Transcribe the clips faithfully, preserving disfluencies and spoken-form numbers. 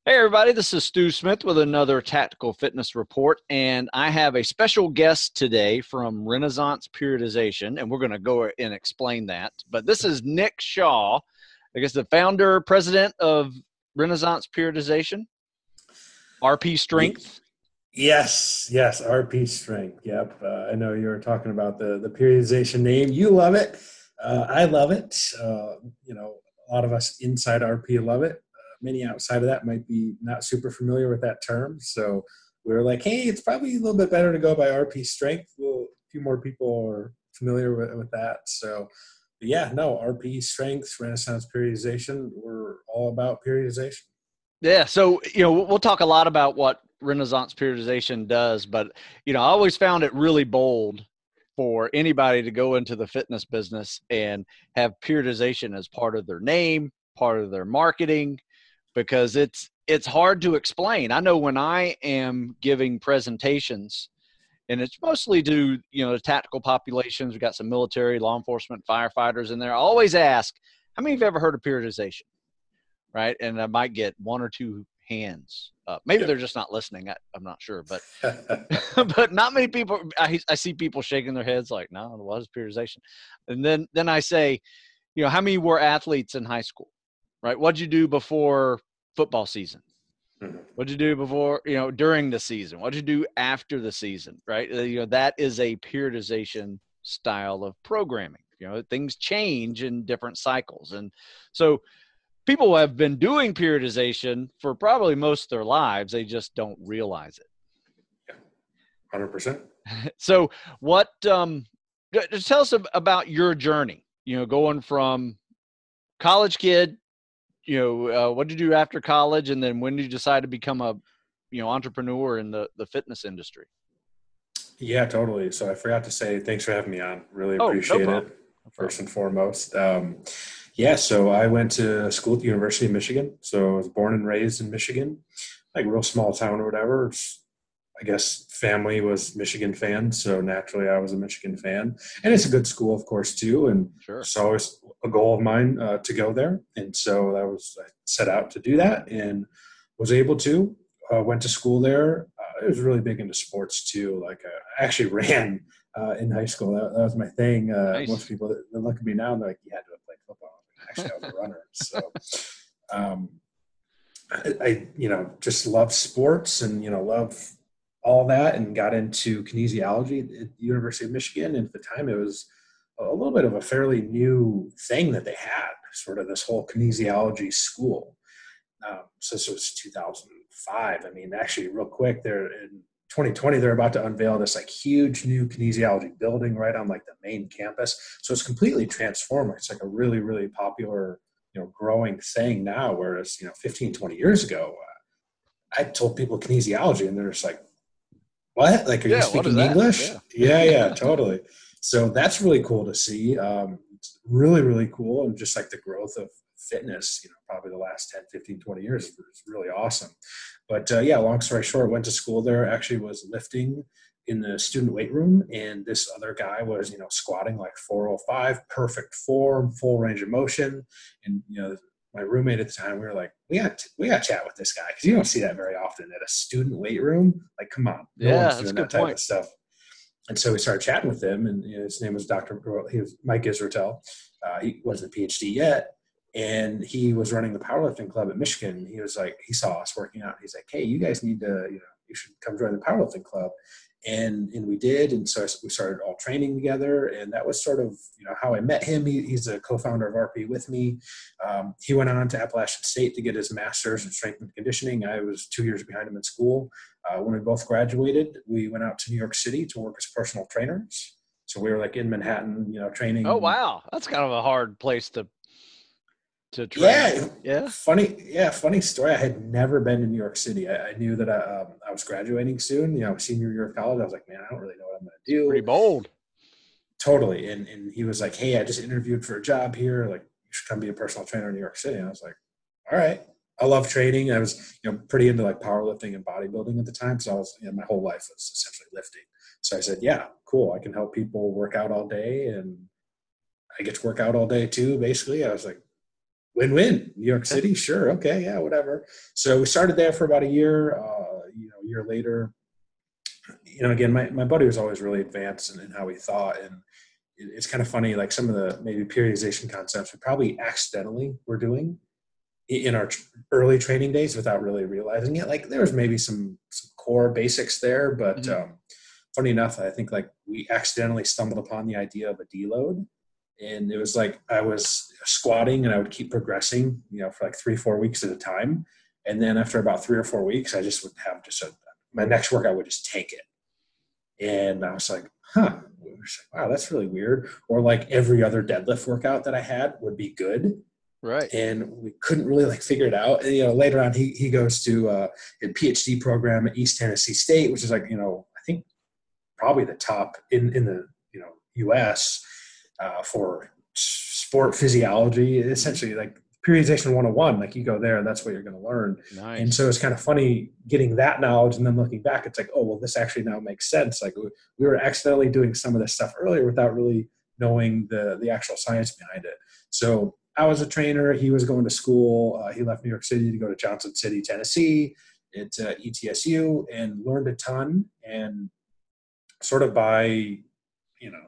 Hey, everybody, this is Stu Smith with another Tactical Fitness Report, and I have a special guest today from Renaissance Periodization, and we're going to go and explain that. But this is Nick Shaw, I guess the founder, president of Renaissance Periodization, R P Ye- Strength. Yes, yes, R P Strength. Yep. Uh, I know you were talking about the the periodization name. You love it. Uh, I love it. Uh, you know, a lot of us inside R P love it. Uh, many outside of that might be not super familiar with that term. So we were like, hey, it's probably a little bit better to go by R P Strength. Well, a few more people are familiar with, with that. So, but yeah, no, R P Strength, Renaissance Periodization. We're all about periodization. Yeah, so, you know, we'll talk a lot about what Renaissance Periodization does, but, you know, I always found it really bold for anybody to go into the fitness business and have periodization as part of their name, part of their marketing, because it's it's hard to explain. I know when I am giving presentations, and it's mostly to, you know, tactical populations. We've got some military, law enforcement, firefighters in there. I always ask, how many of you have ever heard of periodization? Right? And I might get one or two hands up. Maybe they're Yep. just not listening. I, I'm not sure, but but not many people. I, I see people shaking their heads like, no, what is periodization? And then then I say, you know, how many were athletes in high school? Right? What'd you do before football season? Mhm. What'd you do before, you know, during the season? What'd you do after the season? Right? Uh, You know, that is a periodization style of programming. You know, things change in different cycles. And so people have been doing periodization for probably most of their lives. They just don't realize one hundred percent. it. So, what, um, just tell us about your journey, you know, going from college kid, you know, uh, what did you do after college? And then when did you decide to become a, you know, entrepreneur in the, the fitness industry? Yeah, totally. So I forgot to say thanks for having me on. Really Oh, no appreciate problem. it, No first problem. and foremost. Um, yeah, so I went to school at the University of Michigan. So I was born and raised in Michigan, like real small town or whatever. It's- I guess family was Michigan fans, so naturally I was a Michigan fan. And it's a good school, of course, too. And Sure. it's always a goal of mine uh, to go there. And so that was I set out to do that and was able to. Uh, went to school there. Uh, I was really big into sports too. Like uh, I actually ran uh, in high school. That, that was my thing. Uh, most Nice. people that look at me now, they're like, "You had to have played football." Actually, I was a runner. So um, I, I, you know, just love sports and you know love all that, and got into kinesiology at the University of Michigan. And at the time, it was a little bit of a fairly new thing that they had, sort of this whole kinesiology school. Um, so this was two thousand five. I mean, actually, real quick, they're in twenty twenty. They're about to unveil this like huge new kinesiology building right on like the main campus. So it's completely transformed. It's like a really, really popular, you know, growing thing now. Whereas you know, fifteen, twenty years ago, uh, I told people kinesiology, and they're just like, "What? Like, are you Yeah. What is speaking that? English?" Yeah. Yeah, yeah, totally. So that's really cool to see. Um, it's really, really cool. And just like the growth of fitness, you know, probably the last ten, fifteen, twenty years is really awesome. But uh, yeah, long story short, went to school there, actually was lifting in the student weight room. And this other guy was, you know, squatting like four oh five, perfect form, full range of motion. And, you know, my roommate at the time, we were like, we got to, we got to chat with this guy because you don't see that very often at a student weight room. Like, come on, no Yeah. one's That's a doing good that type point. of stuff. And so we started chatting with him, and you know, his name was Doctor Well, he was Mike Israetel. Uh, he wasn't a PhD yet, and he was running the powerlifting club at Michigan. He was like, he saw us working out. He's like, hey, you guys need to, you know, you should come join the powerlifting club. And and we did, and so we started all training together, and that was sort of you know how I met him. He, he's a co-founder of R P with me. Um, he went on to Appalachian State to get his master's in strength and conditioning. I was two years behind him in school. Uh, when we both graduated, we went out to New York City to work as personal trainers. So we were like in Manhattan, you know, Oh, training. wow. That's kind of a hard place to, to train. Yeah, Yeah. funny. Yeah, funny story. I had never been to New York City. I, I knew that I, um, I was graduating soon. You know, senior year of college. I was like, man, I don't really know what I'm going to It's pretty do. bold. Totally. And and he was like, hey, I just interviewed for a job here. Like, you should come be a personal trainer in New York City. And I was like, all right. I love training. I was, you know, pretty into like powerlifting and bodybuilding at the time. So I was, you know, my whole life was essentially lifting. So I said, yeah, cool. I can help people work out all day, and I get to work out all day too. Basically, I was like, win-win. New York City, sure, okay, yeah, whatever. So we started there for about a year. Uh, you know, a year later, you know, again, my, my buddy was always really advanced in, in how he thought, and it, it's kind of funny. Like some of the maybe periodization concepts we probably accidentally were doing in our early training days without really realizing it. Like there was maybe some, some core basics there, but Mm-hmm. um, funny enough, I think like we accidentally stumbled upon the idea of a deload. And it was like I was squatting and I would keep progressing, you know, for like three, four weeks at a time. And then after about three or four weeks, I just would have just a, my next workout would just tank it. And I was like, huh, wow, that's really weird. Or like every other deadlift workout that I had would be good, Right. and we couldn't really like figure it out. And, you know, later on, he he goes to uh, a PhD program at East Tennessee State, which is like, you know, I think probably the top in in the you know U S uh, for sport physiology. Essentially, like periodization one oh one. Like you go there, and that's what you're going to learn. Nice. And so it's kind of funny getting that knowledge, and then looking back, it's like, oh well, this actually now makes sense. Like we, we were accidentally doing some of this stuff earlier without really knowing the the actual science behind it. So I was a trainer. He was going to school. Uh, he left New York City to go to Johnson City, Tennessee, at uh, E T S U, and learned a ton. And sort of by, you know,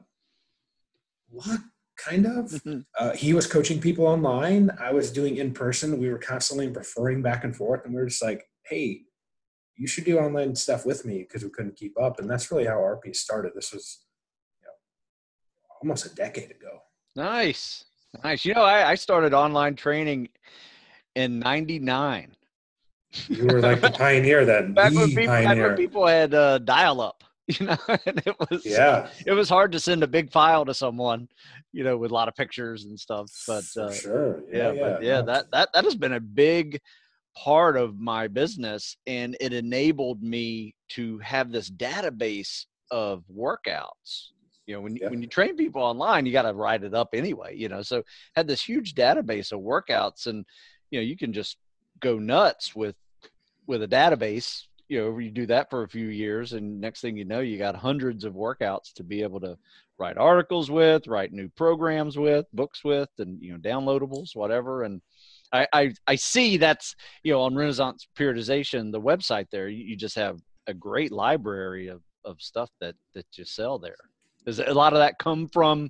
luck, kind of. Mm-hmm. Uh, he was coaching people online. I was doing in person. We were constantly referring back and forth, and we were just like, hey, you should do online stuff with me, because we couldn't keep up. And that's really how R P started. This was, you know, almost a decade ago. Nice. Nice. You know, I, I started online training in ninety-nine. You were like the pioneer then, back the when people, pioneer. back when people had uh, dial up, you know, and it was, yeah, it was hard to send a big file to someone, you know, with a lot of pictures and stuff. But for uh, sure. yeah, Yeah, yeah. but yeah, No. that, that, that has been a big part of my business, and it enabled me to have this database of workouts. You know, when, Yeah. when you train people online, you got to write it up anyway, you know, so had this huge database of workouts, and, you know, you can just go nuts with, with a database. You know, you do that for a few years, and next thing you know, you got hundreds of workouts to be able to write articles with, write new programs with, books with, and, you know, downloadables, whatever. And I, I, I see that's, you know, on Renaissance Periodization, the website there, you, you just have a great library of, of stuff that, that you sell there. Does a lot of that come from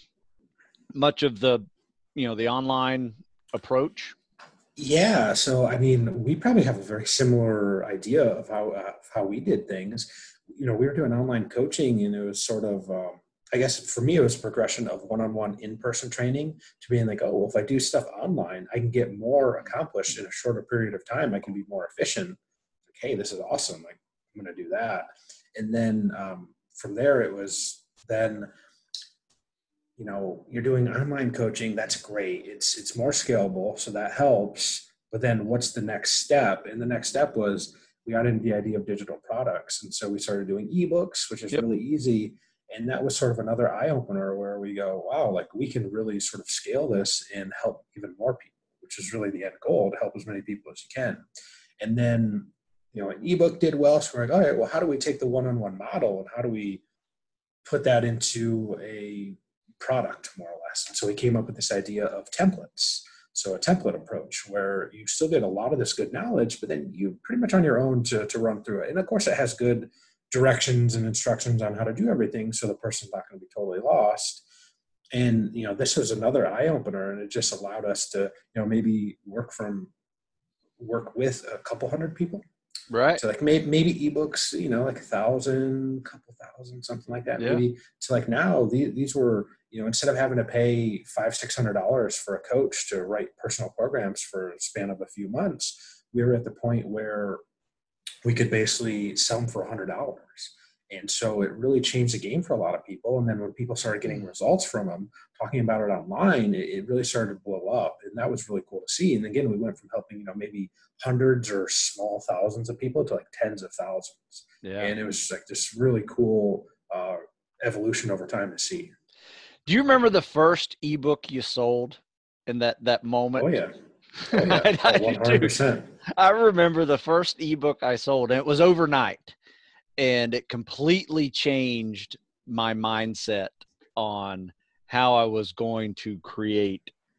much of the, you know, the online approach? Yeah, so I mean, we probably have a very similar idea of how uh, of how we did things. You know, we were doing online coaching, and it was sort of, um, I guess for me, it was a progression of one-on-one in-person training to being like, oh, well, if I do stuff online, I can get more accomplished in a shorter period of time. I can be more efficient. Like, hey, this is awesome. Like, I'm going to do that. And then um, from there, it was then you know, you're doing online coaching, that's great. It's it's more scalable, so that helps. But then what's the next step? And the next step was we got into the idea of digital products. And so we started doing ebooks, which is Yep. really easy. And that was sort of another eye opener where we go, wow, like we can really sort of scale this and help even more people, which is really the end goal, to help as many people as you can. And then, you know, an ebook did well. So we're like, all right, well, how do we take the one-on-one model and how do we put that into a product, more or less? And so we came up with this idea of templates. So a template approach where you still get a lot of this good knowledge, but then you pretty much on your own to, to run through it. And of course it has good directions and instructions on how to do everything, so the person's not going to be totally lost. And, you know, this was another eye opener, and it just allowed us to, you know, maybe work from, work with a couple hundred people. Right. So like maybe, maybe ebooks, you know, like a thousand, couple thousand, something like that. Yeah. Maybe to like now these, these were, you know, instead of having to pay five, six hundred dollars for a coach to write personal programs for a span of a few months, we were at the point where we could basically sell them for a hundred dollars. And so it really changed the game for a lot of people. And then when people started getting results from them, talking about it online, it, it really started to blow up. And that was really cool to see. And again, we went from helping, you know, maybe hundreds or small thousands of people to like tens of thousands. Yeah. And it was just like this really cool uh, evolution over time to see. Do you remember the first ebook you sold in that, that moment? Oh, yeah. Oh, yeah. I, I, Oh, one hundred percent. I remember the first ebook I sold, and it was overnight, and it completely changed my mindset on how I was going to create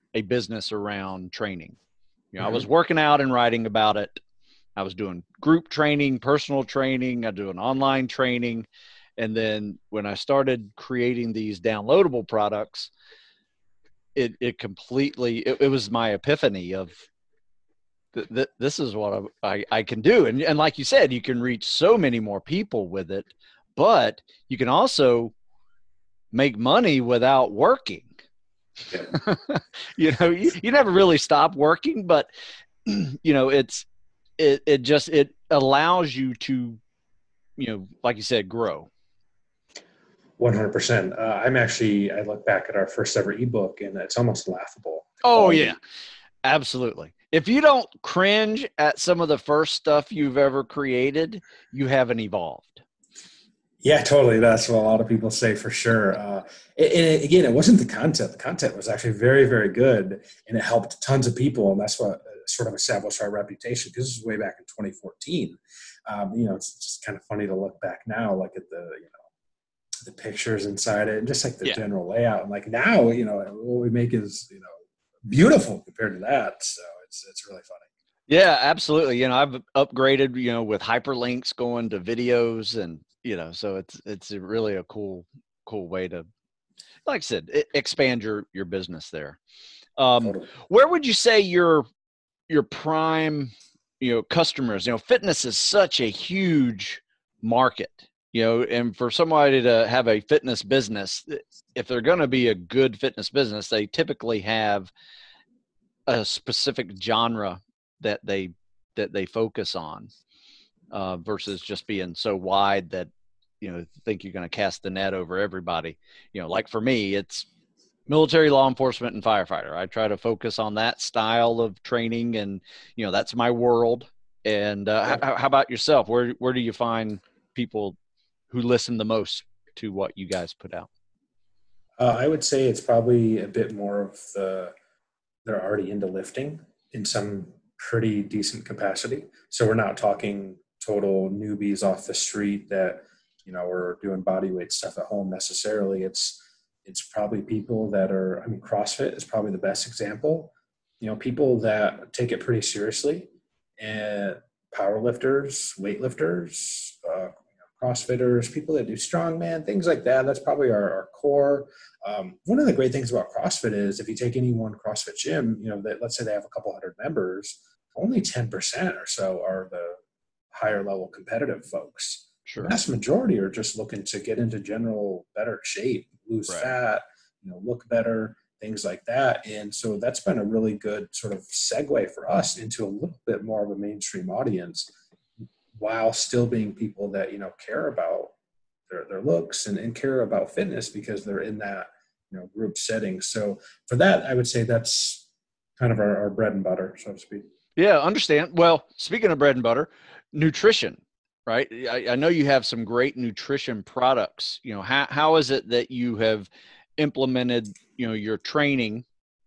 a business around training. You know, I was Mm-hmm. working out and writing about it. I was doing group training, personal training, I do an online training. And then when I started creating these downloadable products, it, it completely, it, it was my epiphany of th- th- this is what I, I, I can do. And, and like you said, you can reach so many more people with it, but you can also make money without working. Yeah. you know, you, you never really stop working, but you know, it's, it, it just, it allows you to, you know, like you said, grow. one hundred percent. Uh, I'm actually, I look back at our first ever ebook and it's almost laughable. The Oh yeah, quality. absolutely. If you don't cringe at some of the first stuff you've ever created, you haven't evolved. Yeah, totally. That's what a lot of people say for sure. Uh, and, and again, it wasn't the content. The content was actually very, very good, and it helped tons of people. And that's what uh, sort of established our reputation. Because this is way back in twenty fourteen. Um, you know, it's just kind of funny to look back now, like at the you know the pictures inside it, and just like the Yeah. general layout. And like now, you know, what we make is you know beautiful compared to that. So it's it's really funny. Yeah, absolutely. You know, I've upgraded, you know, with hyperlinks going to videos and, you know, so it's it's a really a cool cool way to, like I said, e- expand your your business there. Um, Totally. where would you say your your prime, you know, customers, you know, fitness is such a huge market, you know, and for somebody to have a fitness business, if they're going to be a good fitness business, they typically have a specific genre that they that they focus on, uh, versus just being so wide that, you know, think you're going to cast the net over everybody. You know, like for me, it's military, law enforcement, and firefighter. I try to focus on that style of training, and you know that's my world. And uh, Yeah. how, how about yourself? Where where do you find people who listen the most to what you guys put out? Uh, I would say it's probably a bit more of the they're already into lifting in some pretty decent capacity. So we're not talking total newbies off the street that you know are doing body weight stuff at home necessarily. It's it's probably people that are. I mean, CrossFit is probably the best example. You know, people that take it pretty seriously, and power lifters, weightlifters, uh, CrossFitters, people that do strongman, things like that. That's probably our, our core. Um, one of the great things about CrossFit is if you take any one CrossFit gym, you know, that let's say they have a couple hundred members, only ten percent or so are the higher level competitive folks. The Sure. vast majority are just looking to get into general better shape, lose Right. fat, you know, look better, things like that. And so that's been a really good sort of segue for us into a little bit more of a mainstream audience while still being people that, you know, care about their, their looks and, and care about fitness because they're in that you know group setting. So for that, I would say that's kind of our, our bread and butter, so to speak. Yeah, understand. Well, speaking of bread and butter, nutrition, right? I, I know you have some great nutrition products. You know, how how is it that you have implemented, you know, your training,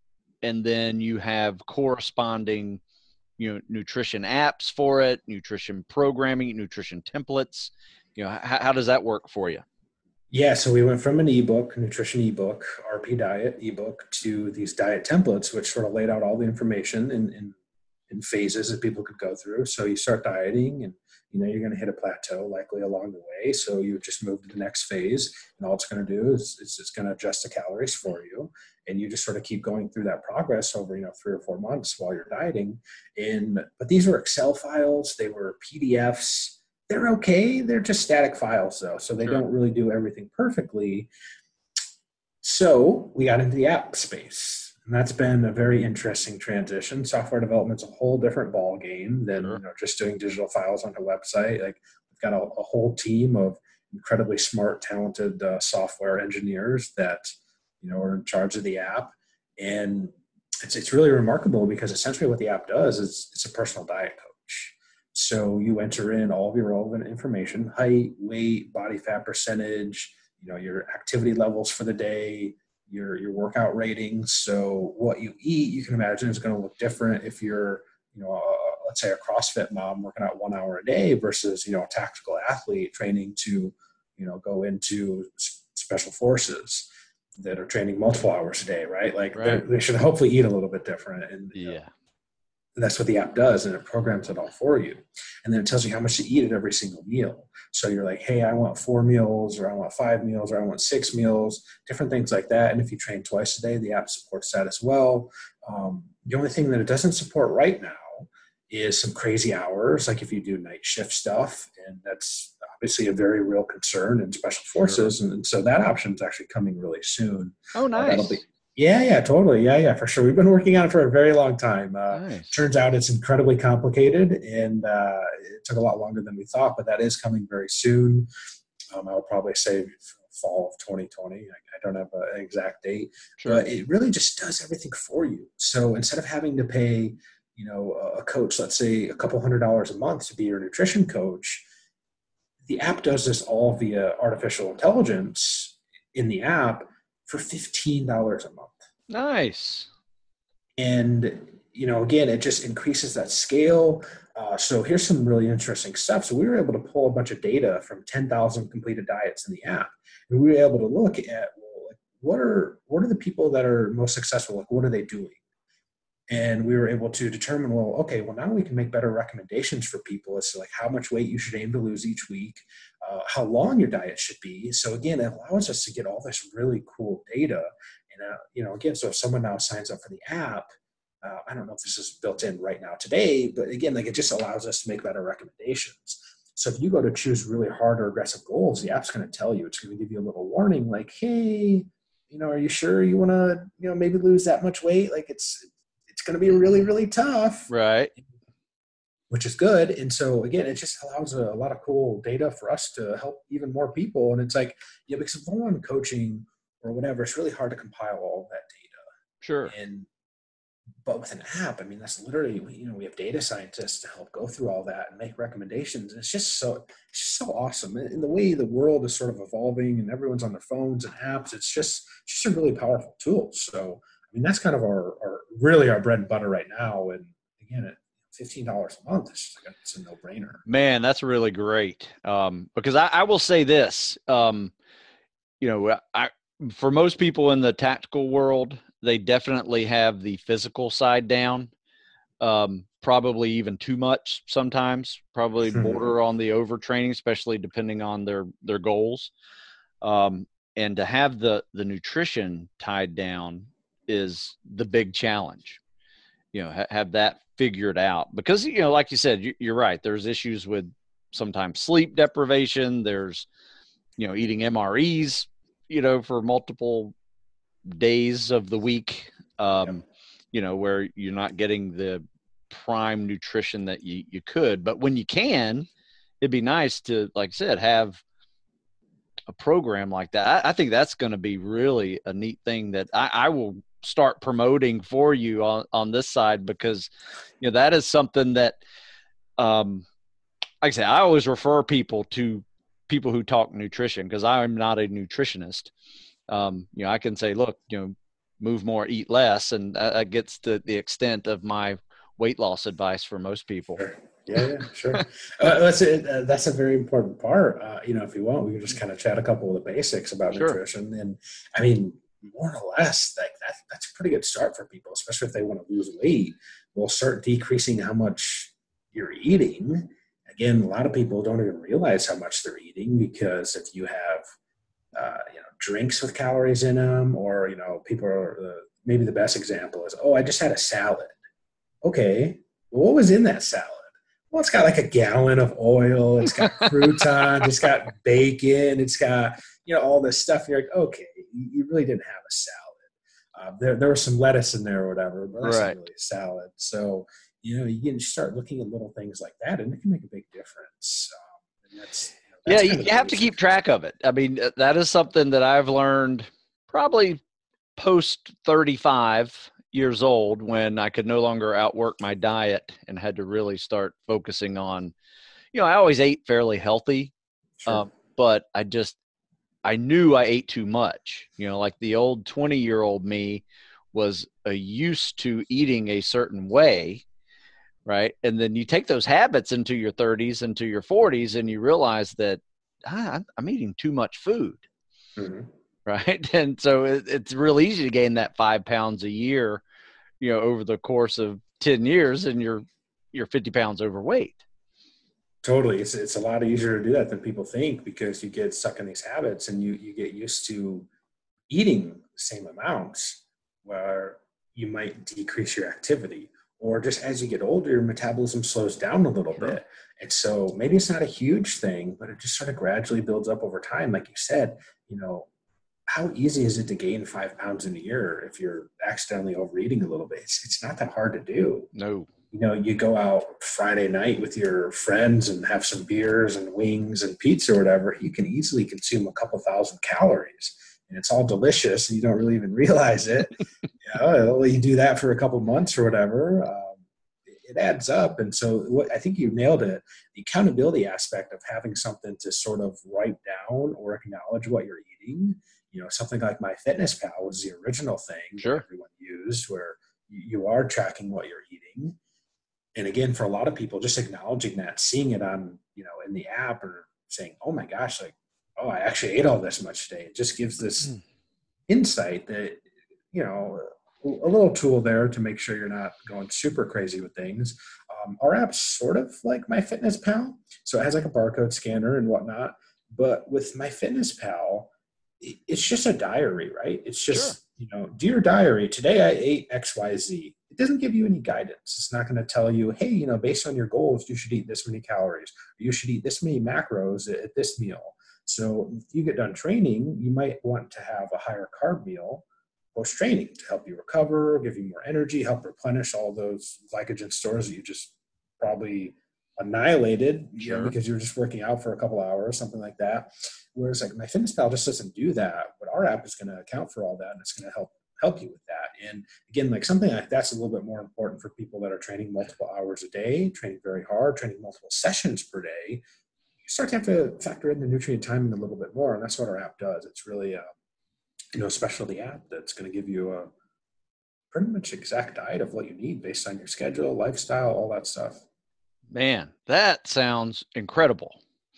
and then you have corresponding, you know, nutrition apps for it, nutrition programming, nutrition templates. You know, how, how does that work for you? Yeah, so we went from an ebook, nutrition ebook, R P diet ebook, to these diet templates, which sort of laid out all the information in, in in phases that people could go through. So you start dieting and you know you're going to hit a plateau likely along the way. So you just move to the next phase and all it's going to do is it's, it's going to adjust the calories for you. And you just sort of keep going through that progress over, you know, three or four months while you're dieting. And, but these were Excel files, they were P D Fs. They're okay. They're just static files though. So they Sure. don't really do everything perfectly. So we got into the app space, and that's been a very interesting transition. Software development's a whole different ball game than you Sure. know just doing digital files on a website. Like we've got a, a whole team of incredibly smart, talented uh, software engineers that you know are in charge of the app, and it's it's really remarkable because essentially what the app does is it's a personal diet coach. So you enter in all of your relevant information: height, weight, body fat percentage, you know your activity levels for the day, your your workout ratings. So what you eat, you can imagine, is going to look different if you're you know a, let's say a CrossFit mom working out one hour a day versus you know a tactical athlete training to you know go into special forces. that are training multiple hours a day, right? Like Right. they should hopefully eat a little bit different. And you know, Yeah. that's what the app does, and it programs it all for you. And then it tells you how much to eat at every single meal. So you're like, hey, I want four meals, or I want five meals, or I want six meals, different things like that. And if you train twice a day, the app supports that as well. Um, the only thing that it doesn't support right now is some crazy hours, like if you do night shift stuff, and that's obviously a very real concern in special forces. Sure. And, and so that option is actually coming really soon. Oh, Uh, that'll be nice. yeah, yeah, totally. Yeah, yeah, for sure. We've been working on it for a very long time. Uh, Nice. turns out it's incredibly complicated, and uh, it took a lot longer than we thought, but that is coming very soon. Um, I would probably say fall of twenty twenty. I, I don't have an exact date, Sure. but it really just does everything for you. So instead of having to pay, you know, a coach, let's say a couple hundred dollars a month to be your nutrition coach, the app does this all via artificial intelligence in the app for fifteen dollars a month. Nice. And, you know, again, it just increases that scale. Uh, so here's some really interesting stuff. So we were able to pull a bunch of data from ten thousand completed diets in the app. And we were able to look at, well, like, what are, what are the people that are most successful? Like, what are they doing? And we were able to determine, well, okay, well, now we can make better recommendations for people as to like how much weight you should aim to lose each week, uh, how long your diet should be. So again, it allows us to get all this really cool data. And, uh, you know, again, so if someone now signs up for the app, uh, I don't know if this is built in right now today, but again, like it just allows us to make better recommendations. So if you go to choose really hard or aggressive goals, the app's going to tell you, it's going to give you a little warning like, hey, you know, are you sure you want to, you know, maybe lose that much weight? Like it's, it's going to be really, really tough, Right. which is good. And so again, it just allows a, a lot of cool data for us to help even more people. And it's like, yeah, because if one coaching or whatever, it's really hard to compile all that Sure. data. And, but with an app, I mean, that's literally, you know, we have data scientists to help go through all that and make recommendations. And it's just so, it's just so awesome. And the way the world is sort of evolving and everyone's on their phones and apps, it's just, just a really powerful tool. So, I mean, that's kind of our, our really our bread and butter right now. And again, at fifteen dollars a month, it's, just, it's a no brainer. Man, that's really great. Um, because I, I will say this, um, you know, I, for most people in the tactical world, they definitely have the physical side down. Um, probably even too much sometimes, probably border on the overtraining, especially depending on their, their goals. Um, and to have the, the nutrition tied down is the big challenge, you know, ha- have that figured out because, you know, like you said, you, you're right. There's issues with sometimes sleep deprivation. There's, you know, eating M R Es, you know, for multiple days of the week, um, Yep. you know, where you're not getting the prime nutrition that you, you could. But when you can, it'd be nice to, like I said, have a program like that. I, I think that's going to be really a neat thing that I, I will start promoting for you on, on this side because, you know, that is something that, um, like I say, I always refer people to people who talk nutrition because I'm not a nutritionist. Um, you know, I can say, look, you know, move more, eat less. And that, that gets to the extent of my weight loss advice for most people. Sure. Yeah, yeah, sure. Uh, that's a, uh, that's a very important part. Uh, you know, if you want, we can just kind of chat a couple of the basics about Sure. nutrition. And I mean, more or less, like that, that's a pretty good start for people, especially if they want to lose weight. We'll start decreasing how much you're eating. Again, a lot of people don't even realize how much they're eating because if you have, uh, you know, drinks with calories in them, or you know, people are uh, maybe the best example is, oh, I just had a salad. Okay, well, what was in that salad? Well, it's got like a gallon of oil. It's got croutons. It's got bacon. It's got, you know, all this stuff. You're like, okay, you really didn't have a salad. Uh, there, there was some lettuce in there or whatever, but that's not Right. really a salad. So, you know, you can start looking at little things like that, and it can make a big difference. Um, and that's, you know, Yeah, that's you kind of you the have to keep basics. track of it. I mean, uh, that is something that I've learned probably post thirty-five years old when I could no longer outwork my diet and had to really start focusing on, you know, I always ate fairly healthy, Sure. um, but I just, I knew I ate too much. You know, like the old twenty year old me was uh, used to eating a certain way. Right. And then you take those habits into your thirties, into your forties, and you realize that ah, I'm I'm eating too much food. Mhm. right? And so it, it's real easy to gain that five pounds a year, you know, over the course of ten years, and you're you're fifty pounds overweight. Totally. It's, it's a lot easier to do that than people think, because you get stuck in these habits and you, you get used to eating the same amounts, where you might decrease your activity, or just as you get older, your metabolism slows down a little Sure. bit. And so maybe it's not a huge thing, but it just sort of gradually builds up over time. Like you said, you know, how easy is it to gain five pounds in a year if you're accidentally overeating a little bit? It's, it's not that hard to do. No. You know, you go out Friday night with your friends and have some beers and wings and pizza or whatever, you can easily consume a couple thousand calories, and it's all delicious and you don't really even realize it. You know, you do that for a couple months or whatever, um, it adds up. And so what, I think you nailed it. The accountability aspect of having something to sort of write down or acknowledge what you're eating, you know, something like MyFitnessPal was the original thing Sure. that everyone used, where you are tracking what you're eating. And again, for a lot of people, just acknowledging that, seeing it on, you know, in the app, or saying, oh my gosh, like, oh, I actually ate all this much today. It just gives this insight that, you know, a little tool there to make sure you're not going super crazy with things. Um, our app's sort of like MyFitnessPal. So it has like a barcode scanner and whatnot. But with MyFitnessPal, it's just a diary, right? It's just, sure. you know, dear diary, today I ate X Y Z. It doesn't give you any guidance. It's not going to tell you, hey, you know, based on your goals, you should eat this many calories, or you should eat this many macros at, at this meal. So if you get done training, you might want to have a higher carb meal post-training to help you recover, give you more energy, help replenish all those glycogen stores that you just probably annihilated, sure. you know, because you were just working out for a couple hours, something like that. Whereas like MyFitnessPal just doesn't do that, but our app is going to account for all that, and it's going to help help you with that. And again, like something like that's a little bit more important for people that are training multiple hours a day, training very hard, training multiple sessions per day. You start to have to factor in the nutrient timing a little bit more, and that's what our app does. It's really a you know specialty app that's going to give you a pretty much exact diet of what you need based on your schedule, lifestyle, all that stuff. Man, that sounds incredible.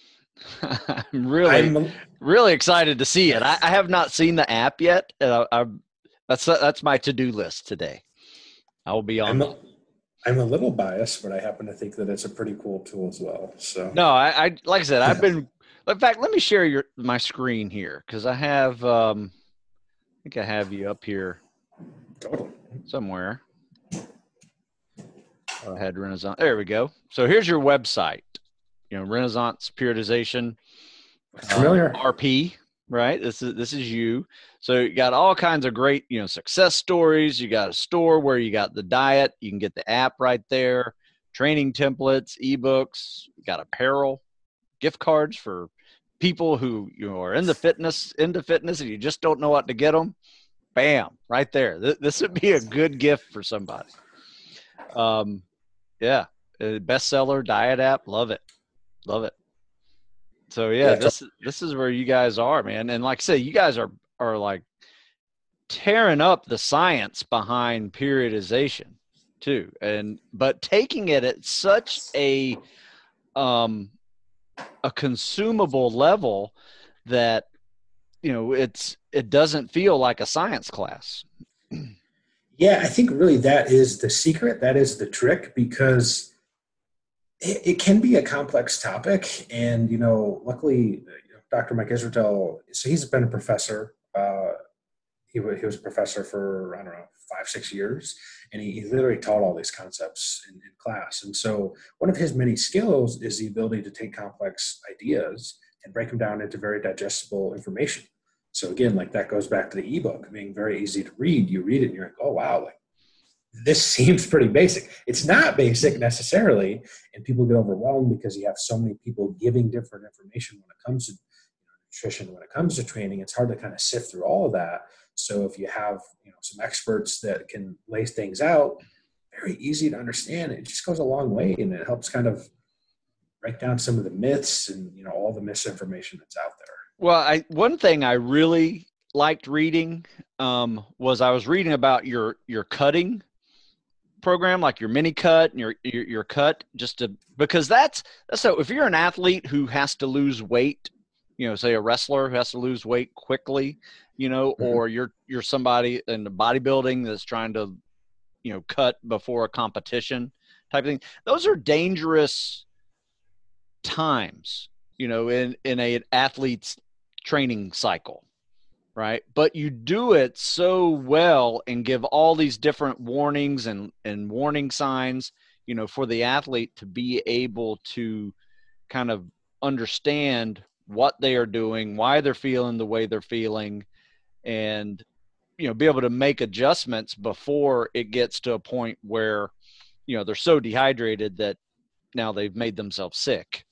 I'm really, I'm, really excited to see it. I, I have not seen the app yet. Uh, I, that's that's my to-do list today. I will be on. I'm a, I'm a little biased, but I happen to think that it's a pretty cool tool as well. So no, I, I like I said, I've been. In fact, let me share your my screen here, because I have. Um, I think I have you up here. Totally. Somewhere. I had Renaissance. There we go. So here's your website. You know, Renaissance Periodization. Familiar. Uh, R P, right? This is this is you. So you got all kinds of great, you know, success stories. You got a store where you got the diet. You can get the app right there. Training templates, ebooks. You got apparel, gift cards for people who you know are in the fitness into fitness and you just don't know what to get them. Bam, right there. This, this would be a good gift for somebody. Um, yeah, a bestseller diet app. Love it, love it. So yeah, yeah, this this is where you guys are, man. And like I said, you guys are are like tearing up the science behind periodization too, and but taking it at such a um a consumable level that you know it's it doesn't feel like a science class. Yeah, I think really that is the secret. That is the trick, because it, it can be a complex topic. And, you know, luckily, Doctor Mike Israetel, so he's been a professor. Uh, he, he was a professor for, I don't know, five, six years. And he, he literally taught all these concepts in, in class. And so one of his many skills is the ability to take complex ideas and break them down into very digestible information. So again, like that goes back to the ebook being very easy to read. You read it and you're like, oh, wow, like this seems pretty basic. It's not basic necessarily. And people get overwhelmed because you have so many people giving different information when it comes to you know, nutrition, when it comes to training. It's hard to kind of sift through all of that. So if you have you know some experts that can lay things out, very easy to understand, it just goes a long way, and it helps kind of break down some of the myths and you know all the misinformation that's out there. Well, I one thing I really liked reading um, was I was reading about your your cutting program, like your mini cut and your your, your cut, just to because that's that's so if you're an athlete who has to lose weight you know, say a wrestler who has to lose weight quickly, you know, Mm-hmm. or you're you're somebody in the bodybuilding that's trying to, you know, cut before a competition type of thing. Those are dangerous times, you know, in in a an athlete's training cycle, right? But you do it so well and give all these different warnings and and warning signs, you know, for the athlete to be able to kind of understand what they are doing, why they're feeling the way they're feeling, and, you know, be able to make adjustments before it gets to a point where, you know, they're so dehydrated that now they've made themselves sick.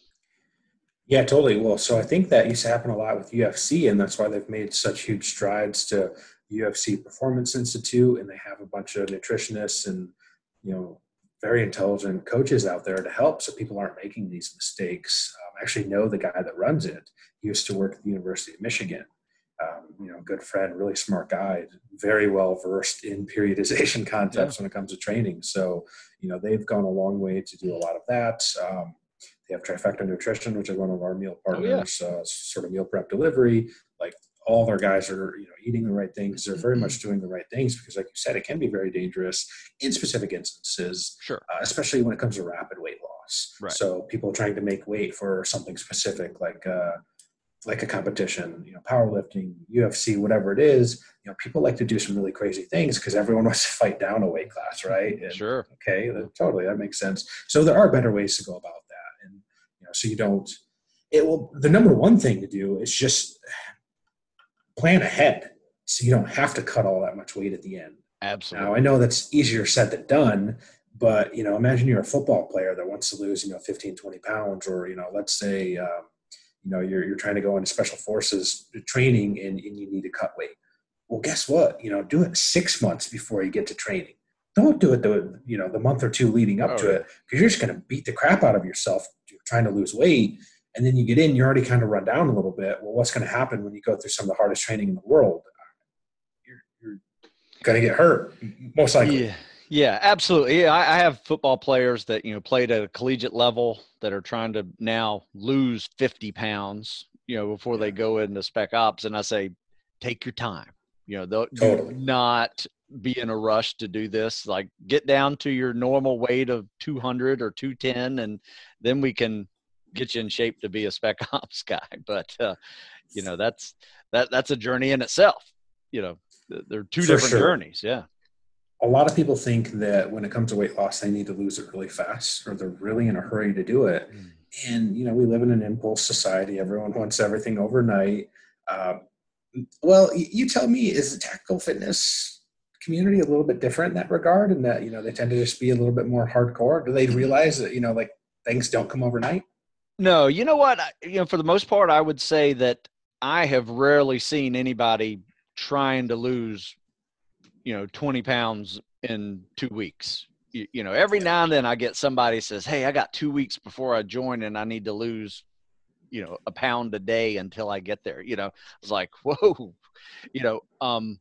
Yeah, totally. Well, so I think that used to happen a lot with U F C, and that's why they've made such huge strides to U F C Performance Institute, and they have a bunch of nutritionists and, you know, very intelligent coaches out there to help so people aren't making these mistakes. Um, I actually know the guy that runs it. He used to work at the University of Michigan. Um, you know, good friend, really smart guy, very well versed in periodization Yeah. concepts when it comes to training. So, you know, they've gone a long way to do a lot of that. Um, they have Trifecta Nutrition, which is one of our meal partners, oh, yeah. uh, sort of meal prep delivery. Like all their guys are, you know, eating the right things. They're very much doing the right things because, like you said, it can be very dangerous in specific instances, Sure. uh, especially when it comes to rapid weight loss. Right. So people trying to make weight for something specific, like uh, like a competition, you know, powerlifting, U F C, whatever it is, you know, people like to do some really crazy things because everyone wants to fight down a weight class, right? And, sure. Okay, that, totally, that makes sense. So there are better ways to go about that, and you know, so you don't. It will. The number one thing to do is just plan ahead, so you don't have to cut all that much weight at the end. Absolutely. Now I know that's easier said than done, but you know, imagine you're a football player that wants to lose, you know, fifteen, twenty pounds, or you know, let's say. Um, You know, you're, you're trying to go into special forces training and, and you need to cut weight. Well, guess what? You know, do it six months before you get to training. Don't do it the, you know, the month or two leading up oh, to yeah. it, because you're just going to beat the crap out of yourself trying to lose weight. And then you get in, you're already kind of run down a little bit. Well, what's going to happen when you go through some of the hardest training in the world? You're, you're going to get hurt, most likely. Yeah. Yeah, absolutely. Yeah, I, I have football players that, you know, played at a collegiate level that are trying to now lose fifty pounds, you know, before yeah. they go into spec ops. And I say, take your time, you know, do totally. not be in a rush to do this. Like get down to your normal weight of two hundred or two ten, and then we can get you in shape to be a spec ops guy. But, uh, you know, that's, that, that's a journey in itself. You know, they're two For different sure. journeys. Yeah. A lot of people think that when it comes to weight loss, they need to lose it really fast, or they're really in a hurry to do it. Mm. And, you know, we live in an impulse society. Everyone wants everything overnight. Um, well, you tell me, is the tactical fitness community a little bit different in that regard, and that, you know, they tend to just be a little bit more hardcore? Do they realize that, you know, like things don't come overnight? No, you know what? You know, for the most part, I would say that I have rarely seen anybody trying to lose, you know, twenty pounds in two weeks. You, you know, every now and then I get somebody says, hey, I got two weeks before I join and I need to lose, you know, a pound a day until I get there. You know, I was like, whoa, you know, um,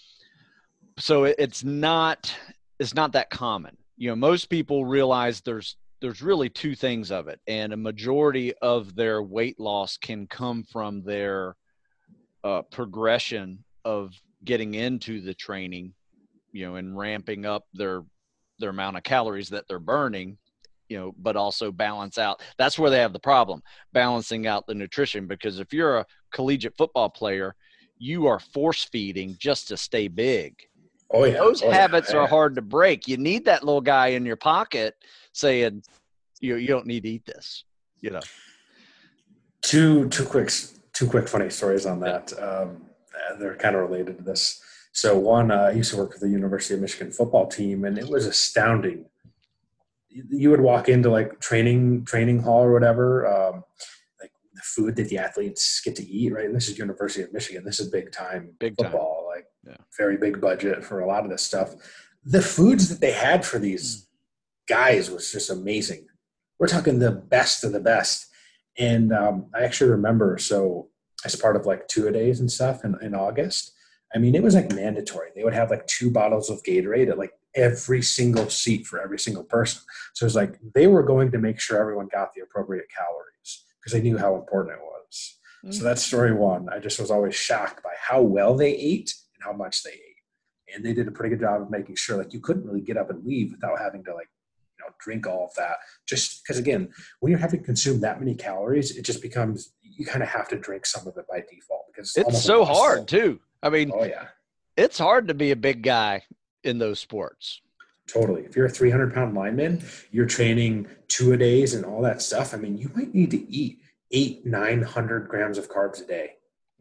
so it, it's not, it's not that common. You know, most people realize there's, there's really two things of it. And a majority of their weight loss can come from their uh, progression of getting into the training, you know, and ramping up their, their amount of calories that they're burning, you know, but also balance out. That's where they have the problem, balancing out the nutrition, because if you're a collegiate football player, you are force feeding just to stay big. Oh yeah. Those oh, habits yeah. are hard to break. You need that little guy in your pocket saying, you you don't need to eat this, you know. Two, two quick, two quick funny stories on that. Yeah. Um, they're kind of related to this. So one, uh, I used to work with the University of Michigan football team, and it was astounding. You would walk into like training training hall or whatever, um, like the food that the athletes get to eat, right? And this is University of Michigan. This is big time big football, time. like yeah. very big budget for a lot of this stuff. The foods that they had for these guys was just amazing. We're talking the best of the best. And um, I actually remember, so as part of like two-a-days and stuff in, in August, I mean, it was like mandatory. They would have like two bottles of Gatorade at like every single seat for every single person. So it's like they were going to make sure everyone got the appropriate calories because they knew how important it was. So that's story one. I just was always shocked by how well they ate and how much they ate. And they did a pretty good job of making sure like you couldn't really get up and leave without having to like, you know, drink all of that. Just because again, when you're having to consume that many calories, it just becomes, you kind of have to drink some of it by default because it's, it's so impossible. hard too. I mean, oh yeah, it's hard to be a big guy in those sports. Totally. If you're a three hundred pound lineman, you're training two a days and all that stuff. I mean, you might need to eat eight, nine hundred grams of carbs a day.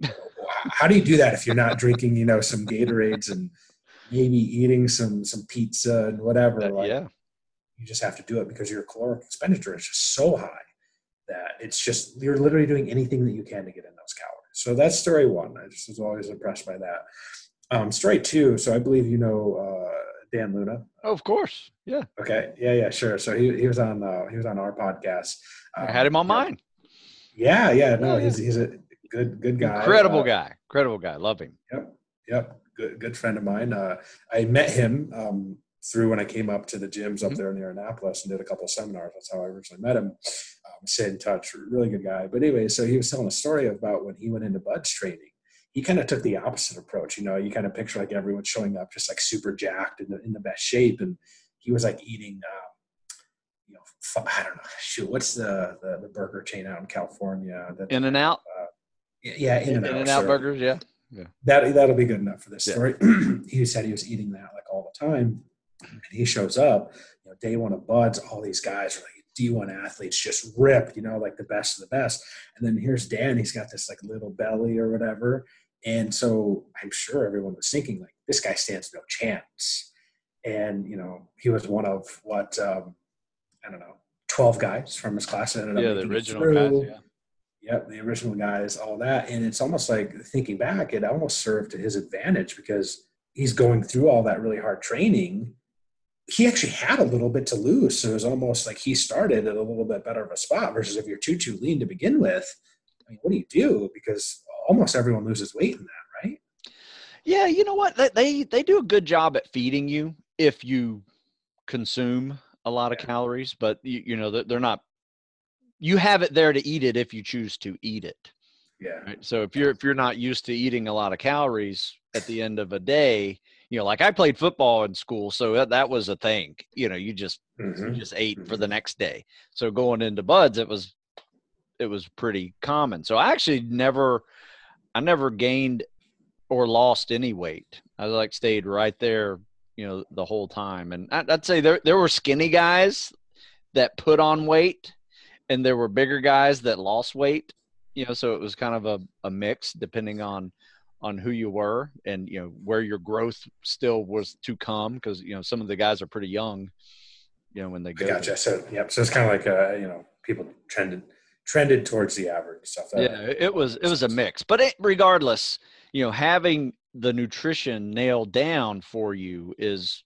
How do you do that if you're not drinking, you know, some Gatorades and maybe eating some, some pizza and whatever? Uh, like, yeah. You just have to do it because your caloric expenditure is just so high that it's just, you're literally doing anything that you can to get in those calories. So that's story one. I just was always impressed by that. Um, story two. So I believe, you know, uh, Dan Luna. Oh, of course. Yeah. Okay. Yeah. Yeah. Sure. So he he was on uh, he was on our podcast. Um, I had him on yeah. mine. Yeah. Yeah. No, he's he's a good good guy. Incredible uh, guy. Incredible guy. Love him. Yep. Yep. Good good friend of mine. Uh, I met him um, through when I came up to the gyms up mm-hmm. there near Annapolis and did a couple of seminars. That's how I originally met him. Um, stayed in touch. Really good guy. But anyway, so he was telling a story about when he went into Bud's training. He kind of took the opposite approach. You know, you kind of picture like everyone showing up just like super jacked in the, in the best shape. And he was like eating, um, you know, I don't know, shoot, what's the, the, the burger chain out in California? That, In and Out? Uh, yeah, In and Out. In and Out burgers, yeah. yeah. That, that'll be good enough for this yeah. story. He said he was eating that like all the time. And he shows up, you know, day one of Bud's, all these guys are like, D one athletes just ripped, you know, like the best of the best. And then here's Dan, he's got this like little belly or whatever. And so I'm sure everyone was thinking like, this guy stands no chance. And, you know, he was one of what, um, I don't know, twelve guys from his class that ended yeah, up the original guys, yeah. Yep, the original guys, all that. And it's almost like thinking back, it almost served to his advantage because he's going through all that really hard training. He actually had a little bit to lose. So it was almost like he started at a little bit better of a spot versus if you're too, too lean to begin with. I mean, what do you do? Because almost everyone loses weight in that, right? Yeah, you know what? They they do a good job at feeding you if you consume a lot of calories, but you, you know they're not. You have it there to eat it if you choose to eat it. Yeah. Right? So if you're if you're not used to eating a lot of calories at the end of a day, you know, like I played football in school, so that, that was a thing. You know, you just mm-hmm. you just ate mm-hmm. for the next day. So going into Bud's, it was it was pretty common. So I actually never. I never gained or lost any weight. I like stayed right there, you know, the whole time. And I'd say there there were skinny guys that put on weight, and there were bigger guys that lost weight. You know, so it was kind of a, a mix depending on on who you were and you know where your growth still was to come because you know some of the guys are pretty young. You know when they go. I gotcha. So yep. So it's kind of like uh, you know people trended. trended towards the average stuff. That yeah, it was it was a mix, but it, regardless, you know, having the nutrition nailed down for you is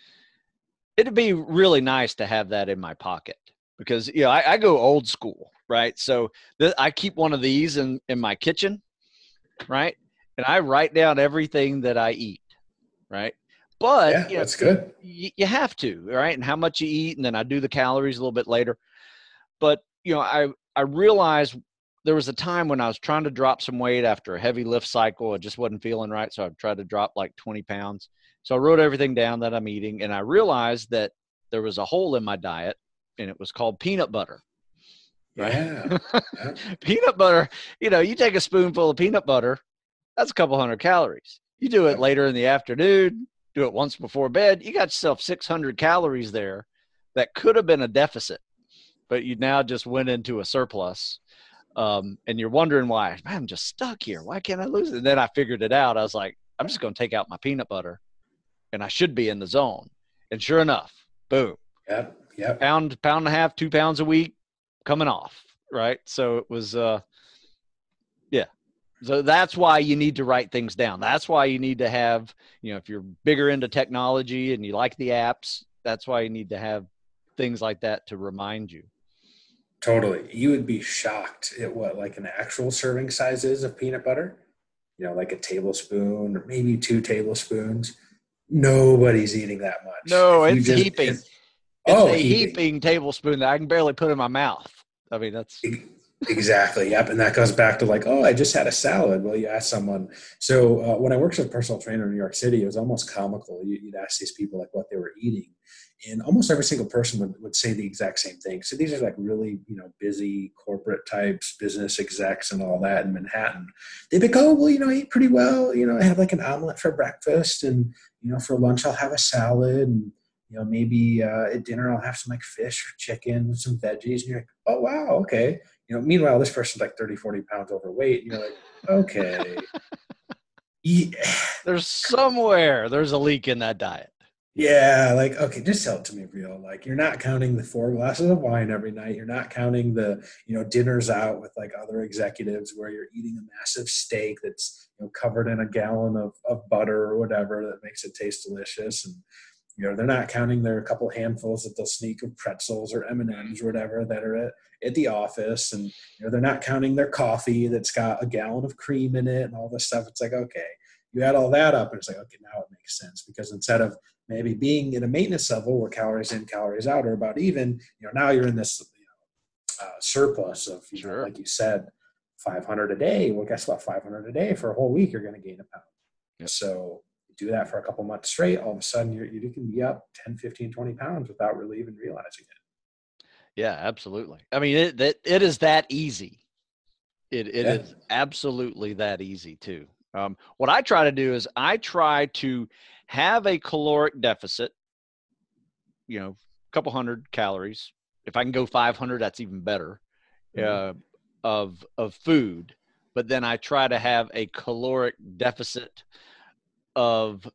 it'd be really nice to have that in my pocket because you know I, I go old school, right? So th- I keep one of these in in my kitchen, right, and I write down everything that I eat, right. But yeah, you know, that's good. You, you have to, right, and how much you eat, and then I do the calories a little bit later, but you know I. I realized there was a time when I was trying to drop some weight after a heavy lift cycle. I just wasn't feeling right. So I tried to drop like twenty pounds. So I wrote everything down that I'm eating. And I realized that there was a hole in my diet and it was called peanut butter. Right? Yeah. yeah. Peanut butter, you know, you take a spoonful of peanut butter, that's a couple hundred calories. You do it yeah. later in the afternoon, do it once before bed. You got yourself six hundred calories there that could have been a deficit. But you now just went into a surplus, um, and you're wondering why. Man, I'm just stuck here. Why can't I lose it? And then I figured it out. I was like, I'm just going to take out my peanut butter, and I should be in the zone. And sure enough, boom. Yep, yep. Pound, pound and a half, two pounds a week coming off, right? So it was, uh, yeah. So that's why you need to write things down. That's why you need to have, you know, if you're bigger into technology and you like the apps, that's why you need to have things like that to remind you. Totally. You would be shocked at what like an actual serving size is of peanut butter. You know, like a tablespoon or maybe two tablespoons. Nobody's eating that much. No, it's just, heaping. It's, it's oh, a heaping. heaping tablespoon that I can barely put in my mouth. I mean, that's Exactly. Yep. And that goes back to like, oh, I just had a salad. Well, you ask someone. So uh, when I worked as a personal trainer in New York City, it was almost comical. You, you'd ask these people like what they were eating, and almost every single person would, would say the exact same thing. So these are like really, you know, busy corporate types, business execs and all that in Manhattan. They'd be like, oh, well, you know, I eat pretty well. You know, I have like an omelet for breakfast, and, you know, for lunch, I'll have a salad, and, you know, maybe uh, at dinner, I'll have some like fish or chicken with some veggies. And you're like, oh, wow, okay. You know, meanwhile, this person's like thirty, forty pounds overweight. And you're like, okay. Yeah, There's somewhere there's a leak in that diet. yeah, like, okay, just tell it to me real. Like, you're not counting the four glasses of wine every night. You're not counting the, you know, dinners out with like other executives where you're eating a massive steak that's, you know, covered in a gallon of, of butter or whatever that makes it taste delicious. And, you know, they're not counting their couple handfuls that they'll sneak of pretzels or M and M's or whatever that are at, at the office. And, you know, they're not counting their coffee that's got a gallon of cream in it and all this stuff. It's like, okay, you add all that up and it's like, okay, now it makes sense, because instead of maybe being in a maintenance level where calories in, calories out are about even, you know, now you're in this, you know, uh, surplus of, you know, Sure. like you said, five hundred a day. Well, guess what? five hundred a day for a whole week, you're going to gain a pound. Yep. So you do that for a couple months straight, all of a sudden you're, you can be up ten, fifteen, twenty pounds without really even realizing it. Yeah, absolutely. I mean, it, it, it is that easy. It, it Yeah. is absolutely that easy too. Um, what I try to do is I try to have a caloric deficit, you know, a couple hundred calories. If I can go five hundred, that's even better, Mm-hmm. uh, of, of food. But then I try to have a caloric deficit of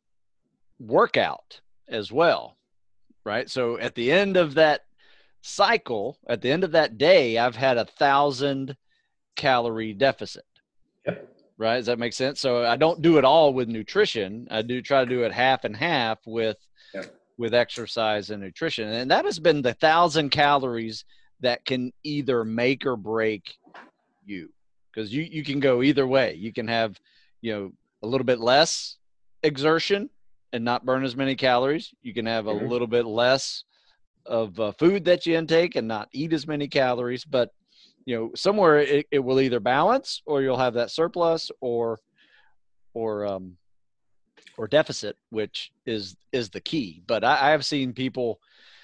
workout as well. Right. So at the end of that cycle, at the end of that day, I've had a thousand calorie deficit. Yep. Right. Does that make sense? So I don't do it all with nutrition. I do try to do it half and half with, Yep. with exercise and nutrition. And that has been the thousand calories that can either make or break you, because you, you can go either way. You can have, you know, a little bit less exertion and not burn as many calories. You can have a Mm-hmm. little bit less of uh, food that you intake and not eat as many calories, but you know, somewhere it, it will either balance, or you'll have that surplus, or, or, um, or deficit, which is, is the key. But I, I have seen people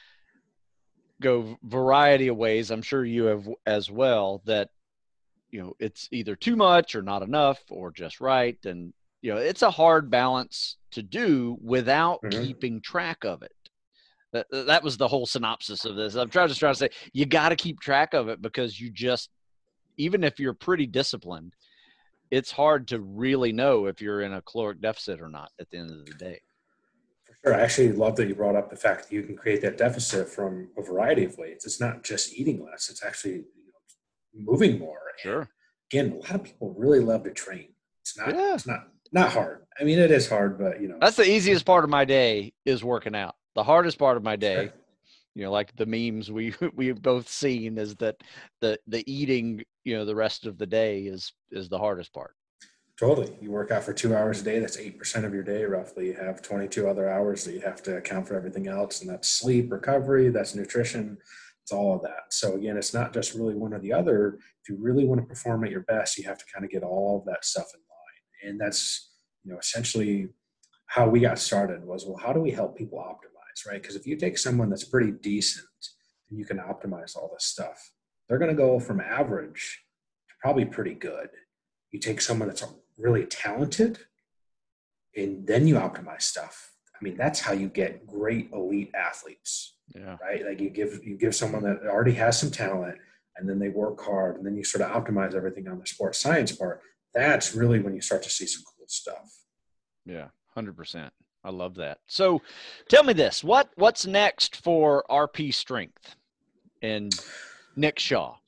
go variety of ways. I'm sure you have as well, that, you know, it's either too much or not enough or just right. And, you know, it's a hard balance to do without Mm-hmm. keeping track of it. That, that was the whole synopsis of this. I'm trying to try to say, you got to keep track of it, because you just, even if you're pretty disciplined, it's hard to really know if you're in a caloric deficit or not at the end of the day. Sure. I actually love that you brought up the fact that you can create that deficit from a variety of ways. It's not just eating less, it's actually, you know, moving more. And Sure. again, a lot of people really love to train. It's not, Yeah. it's not, not hard. I mean, it is hard, but you know, That's the easiest part of my day, is working out. The hardest part of my day, sure. you know, like the memes we we've both seen, is that the the eating, you know, the rest of the day is is the hardest part. Totally. You work out for two hours a day. That's eight percent of your day, roughly. You have twenty-two other hours that you have to account for everything else. And that's sleep, recovery, that's nutrition. It's all of that. So again, it's not just really one or the other. If you really want to perform at your best, you have to kind of get all of that stuff in line. And that's, you know, essentially how we got started was, well, how do we help people optimize, right? Because if you take someone that's pretty decent and you can optimize all this stuff, they're going to go from average to probably pretty good. You take someone that's really talented and then you optimize stuff. I mean, that's how you get great elite athletes, Yeah. right? Like you give you give someone that already has some talent and then they work hard and then you sort of optimize everything on the sports science part. That's really when you start to see some cool stuff. Yeah. one hundred percent. I love that. So tell me this, what what's next for R P Strength and Nick Shaw?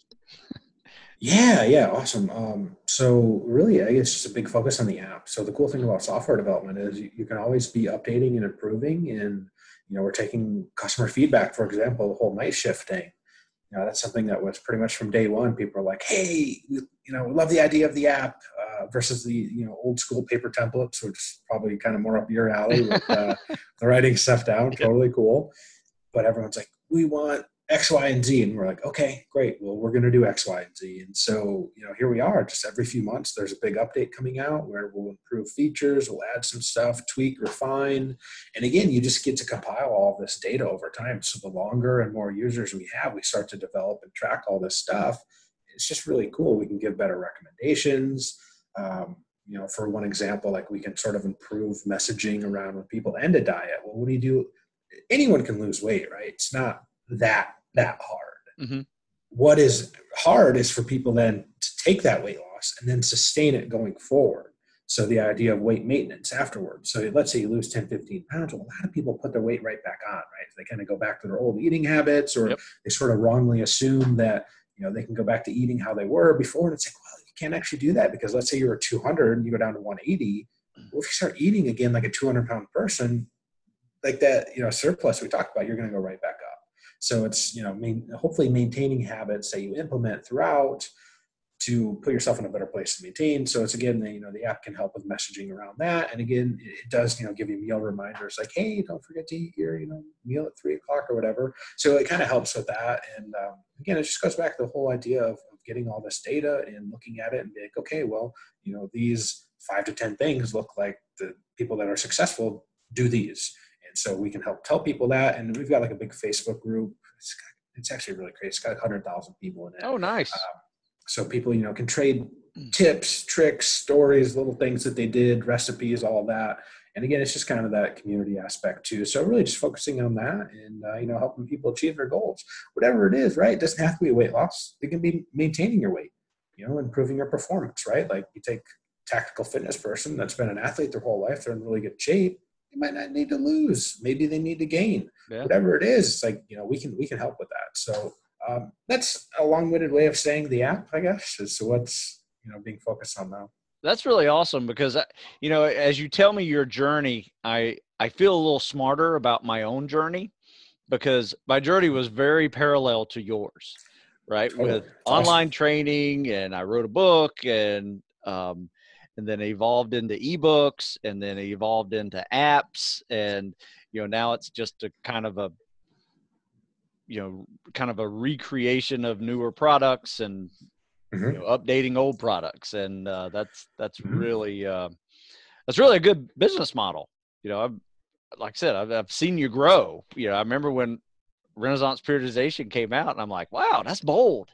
Yeah, yeah, awesome. Um, so really, I guess just a big focus on the app. So the cool thing about software development is you, you can always be updating and improving. And you know, we're taking customer feedback, for example, the whole night shift thing. You know, that's something that was pretty much from day one. People are like, "Hey, you know, we love the idea of the app uh, versus the you know old school paper templates, which is probably kind of more up your alley with uh, the writing stuff down. Yeah. Totally cool." But everyone's like, "We want X, Y, and Z. And we're like, okay, great. Well, we're going to do X, Y, and Z. And so, you know, here we are. Just every few months, there's a big update coming out where we'll improve features, we'll add some stuff, tweak, refine. And again, you just get to compile all of this data over time. So the longer and more users we have, we start to develop and track all this stuff. It's just really cool. We can give better recommendations. Um, you know, for one example, like we can sort of improve messaging around when people end a diet. Well, what do you do? Anyone can lose weight, right? It's not that that hard. Mm-hmm. What is hard is for people then to take that weight loss and then sustain it going forward. So the idea of weight maintenance afterwards. So let's say you lose ten, fifteen pounds. Well, a lot of people put their weight right back on, right? They kind of go back to their old eating habits, or yep. they sort of wrongly assume that, you know, they can go back to eating how they were before. And it's like, well, you can't actually do that, because let's say you're at two hundred and you go down to one eighty. Well, if you start eating again like a two hundred pound person, like that, you know, surplus we talked about, you're going to go right back up. So it's, you know, main, hopefully maintaining habits that you implement throughout to put yourself in a better place to maintain. So it's, again, the, you know, the app can help with messaging around that. And again, it does, you know, give you meal reminders like, hey, don't forget to eat your, you know, meal at three o'clock or whatever. So it kind of helps with that. And um, again, it just goes back to the whole idea of, of getting all this data and looking at it and be like, okay, well, you know, these five to ten things look like the people that are successful do these. And so we can help tell people that. And we've got like a big Facebook group. It's, it's actually really great. It's got one hundred thousand people in it. Oh, nice. Um, so people, you know, can trade tips, tricks, stories, little things that they did, recipes, all of that. And again, it's just kind of that community aspect too. So really just focusing on that and, uh, you know, helping people achieve their goals, whatever it is, right? It doesn't have to be weight loss. It can be maintaining your weight, you know, improving your performance, right? Like you take a tactical fitness person that's been an athlete their whole life, they're in really good shape. They might not need to lose. Maybe they need to gain. Yeah. Whatever it is, it's like, you know, we can we can help with that. So um, that's a long-winded way of saying the app, I guess, is what's, you know, being focused on now. That's really awesome, because, you know, as you tell me your journey, I, I feel a little smarter about my own journey, because my journey was very parallel to yours, right? Totally. With That's online awesome. training, and I wrote a book, and um, and then it evolved into ebooks, and then it evolved into apps. And, you know, now it's just a kind of a, you know, kind of a recreation of newer products, and, mm-hmm. you know, updating old products. And uh, that's, that's mm-hmm. really, uh, that's really a good business model. You know, I've, like I said, I've, I've seen you grow. You know, I remember when Renaissance Periodization came out, and I'm like, wow, that's bold.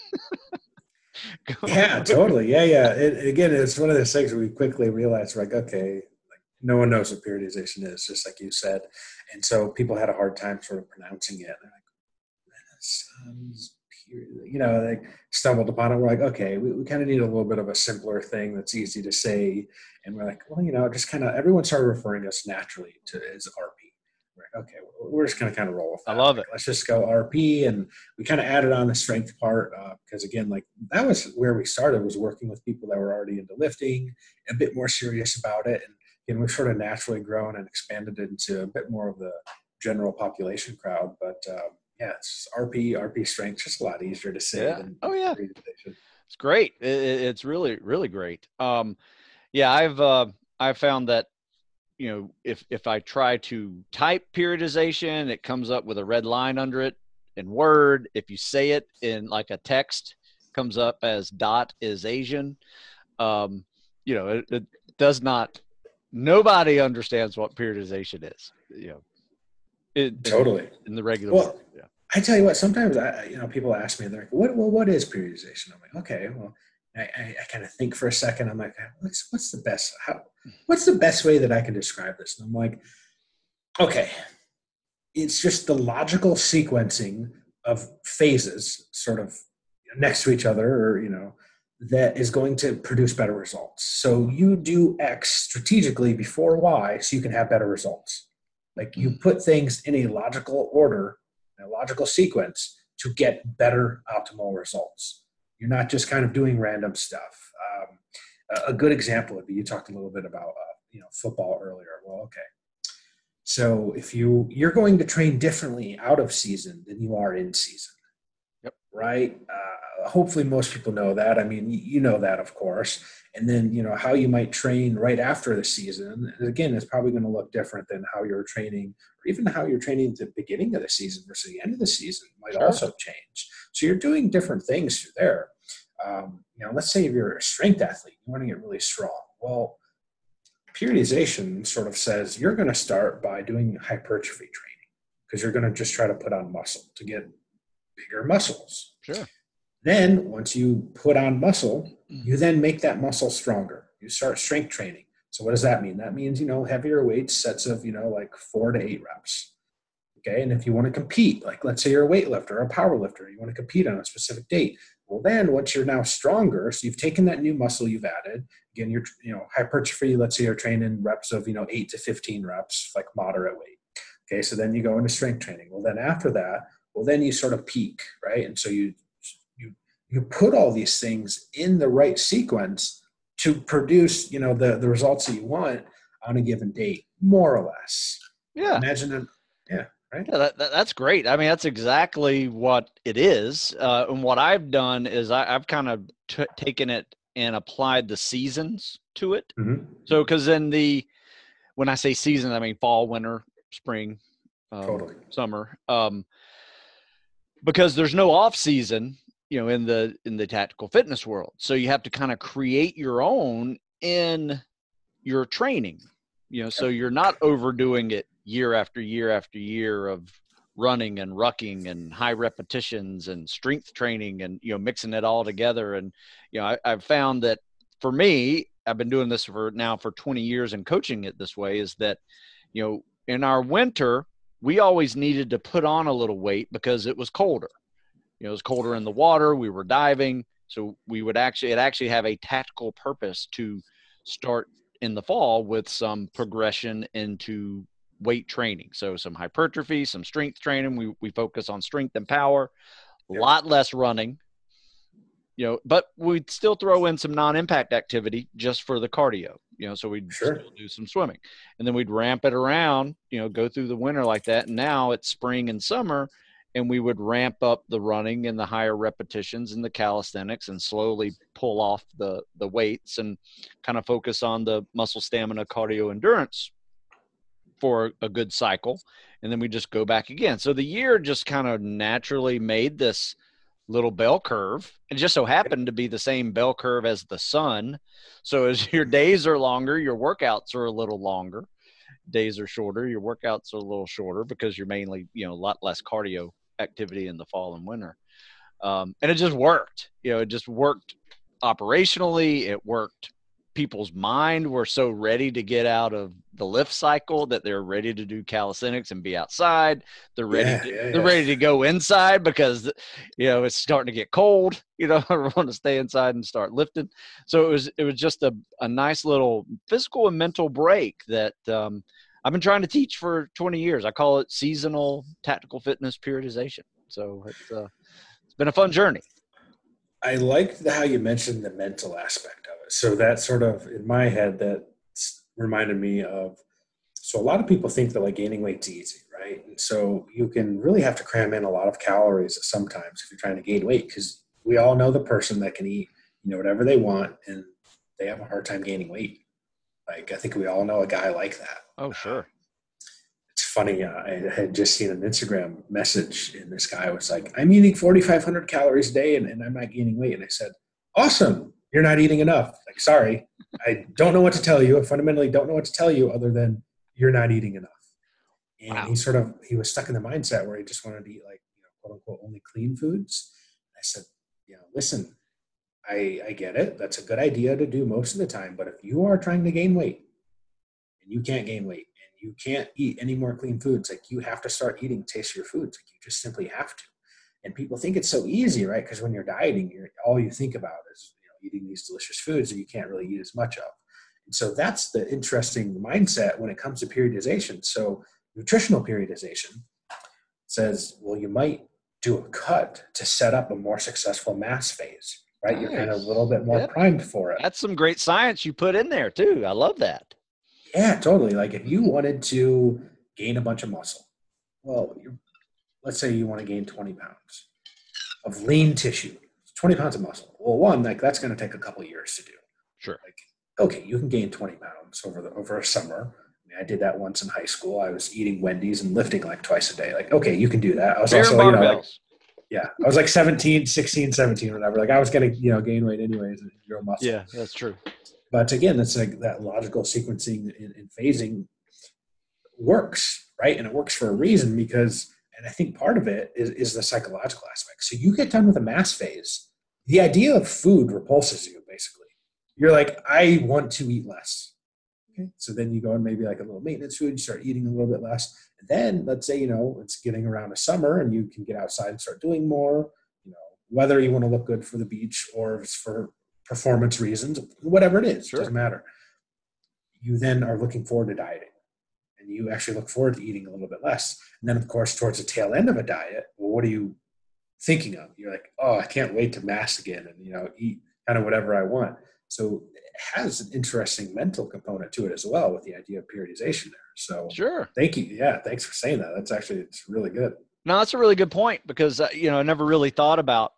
Yeah, totally. Yeah, yeah. It, again, it's one of those things where we quickly realized, like, okay, like no one knows what periodization is, just like you said. And so people had a hard time sort of pronouncing it. They're like, Renaissance period, you know, they stumbled upon it. We're like, okay, we, we kind of need a little bit of a simpler thing that's easy to say. And we're like, well, you know, just kind of everyone started referring to us naturally to as R P. We're like, okay, we're just going to kind of roll with that. I love like, it. Let's just go R P. And we kind of added on the strength part uh, because, again, like that was where we started, was working with people that were already into lifting, a bit more serious about it. And, and we've sort of naturally grown and expanded into a bit more of the general population crowd. But um, yeah, it's R P, R P strength, just a lot easier to say. Yeah. Than oh, yeah. It's great. It, it's really, really great. Um, yeah, I've uh, I've found that, you know, if, if I try to type periodization, it comes up with a red line under it in Word. If you say it in like a text, it comes up as dot is Asian. Um, you know, it, it does not, nobody understands what periodization is, you know. It, totally. In, in the regular well, world. Yeah. I tell you what, sometimes I, you know, people ask me, they're like, what, well, what is periodization? I'm like, okay, well, I, I, I kind of think for a second. I'm like, what's, what's the best, how, what's the best way that I can describe this? And I'm like, okay, it's just the logical sequencing of phases sort of next to each other, or, you know, that is going to produce better results. So you do X strategically before Y so you can have better results. Like you put things in a logical order, a logical sequence to get better optimal results. You're not just kind of doing random stuff. Um, a good example would be, you talked a little bit about, uh, you know, football earlier. Well, okay. So if you, you're going to train differently out of season than you are in season. Yep. right? Uh, hopefully most people know that. I mean, you know that, of course. And then, you know, how you might train right after the season. And again, it's probably going to look different than how you're training, or even how you're training at the beginning of the season versus the end of the season might Sure. also change. So you're doing different things through there. Um, you know, let's say if you're a strength athlete, you want to get really strong. Well, periodization sort of says you're going to start by doing hypertrophy training because you're going to just try to put on muscle to get bigger muscles. Sure. Then once you put on muscle, you then make that muscle stronger. You start strength training. So what does that mean? That means, you know, heavier weights, sets of, you know, like four to eight reps. Okay. And if you want to compete, like let's say you're a weightlifter or a power lifter, you want to compete on a specific date. Well, then once you're now stronger, so you've taken that new muscle you've added, again, you're, you know, hypertrophy, let's say you're training reps of, you know, eight to fifteen reps, like moderate weight. Okay. So then you go into strength training. Well, then after that, well, then you sort of peak, right? And so you, you, you put all these things in the right sequence to produce, you know, the, the results that you want on a given date, more or less. Yeah. Imagine that. Yeah. Right. Yeah, that, that, that's great. I mean, that's exactly what it is. Uh, and what I've done is I, I've kind of t- taken it and applied the seasons to it. Mm-hmm. So, because in the, when I say season, I mean fall, winter, spring, um, Totally. summer. Um, because there's no off season, you know, in the in the tactical fitness world. So you have to kind of create your own in your training. You know, so you're not overdoing it year after year after year of running and rucking and high repetitions and strength training and, you know, mixing it all together. And, you know, I, I've found that for me, I've been doing this for now for twenty years and coaching it this way is that, you know, in our winter, we always needed to put on a little weight because it was colder. You know, it was colder in the water. We were diving. So we would actually, it actually have a tactical purpose to start in the fall with some progression into weight training. So some hypertrophy, some strength training. We, we focus on strength and power, a Yeah. lot less running, you know, but we'd still throw in some non-impact activity just for the cardio, you know, so we'd Sure. still do some swimming and then we'd ramp it around, you know, go through the winter like that. And now it's spring and summer and we would ramp up the running and the higher repetitions and the calisthenics and slowly pull off the, the weights and kind of focus on the muscle stamina, cardio endurance for a good cycle. And then we just go back again. So the year just kind of naturally made this little bell curve. It just so happened to be the same bell curve as the sun. So as your days are longer, your workouts are a little longer. Days are shorter, your workouts are a little shorter because you're mainly, you know, a lot less cardio activity in the fall and winter. Um, and it just worked, you know, it just worked operationally. It worked. People's mind were so ready to get out of the lift cycle that they're ready to do calisthenics and be outside. They're ready. Yeah, to, yeah, they're yeah. ready to go inside because, you know, it's starting to get cold. You know, I want to stay inside and start lifting. So it was it was just a, a nice little physical and mental break that um, I've been trying to teach for twenty years. I call it seasonal tactical fitness periodization. So it's uh, it's been a fun journey. I liked the, how you mentioned the mental aspect of it. So that sort of, in my head, that reminded me of, so a lot of people think that like gaining weight's easy, right? And so you can really have to cram in a lot of calories sometimes if you're trying to gain weight, because we all know the person that can eat, you know, whatever they want and they have a hard time gaining weight. Like, I think we all know a guy like that. Oh, sure. It's funny. Uh, I had just seen an Instagram message, and this guy was like, "I'm eating forty-five hundred calories a day, and, and I'm not gaining weight." And I said, "Awesome! You're not eating enough." Like, sorry, I don't know what to tell you. I fundamentally don't know what to tell you other than you're not eating enough. And Wow. he sort of he was stuck in the mindset where he just wanted to eat like, you know, quote unquote only clean foods. I said, you know, listen, I I get it. That's a good idea to do most of the time, but if you are trying to gain weight and you can't gain weight, you can't eat any more clean foods. Like, you have to start eating tastier foods. Like, you just simply have to. And people think it's so easy, right? Because when you're dieting, you're all you think about is, you know, eating these delicious foods that you can't really eat as much of. And so that's the interesting mindset when it comes to periodization. So nutritional periodization says, well, you might do a cut to set up a more successful mass phase, right? You're kind of a Nice. little bit more Yeah. primed for it. That's some great science you put in there too. I love that. Yeah, totally. Like, if you wanted to gain a bunch of muscle, well, you're, let's say you want to gain twenty pounds. of lean tissue, twenty pounds of muscle. Well, one, like that's going to take a couple of years to do. Sure. Like, okay, you can gain twenty pounds over the over a summer. I mean, I did that once in high school. I was eating Wendy's and lifting like twice a day. Like, okay, you can do that. I was Beer also, and you know, like, barbells. yeah, I was like seventeen, sixteen, seventeen, whatever. Like I was going to, you know, gain weight anyways and grow muscle. Yeah, that's true. But again, that's like that logical sequencing and, and phasing works, right? And it works for a reason because, and I think part of it is, is the psychological aspect. So you get done with a mass phase, the idea of food repulses you, basically. You're like, I want to eat less. Okay. So then you go and maybe like a little maintenance food, you start eating a little bit less. And then let's say, you know, it's getting around to summer and you can get outside and start doing more, you know, whether you want to look good for the beach or if it's for performance reasons, whatever it is, Sure. doesn't matter. You then are looking forward to dieting. And you actually look forward to eating a little bit less. And then, of course, towards the tail end of a diet, well, what are you thinking of? You're like, oh, I can't wait to mass again and, you know, eat kind of whatever I want. So it has an interesting mental component to it as well with the idea of periodization there. So Sure. Thank you. Yeah, thanks for saying that. That's actually, it's really good. No, that's a really good point because, uh, you know, I never really thought about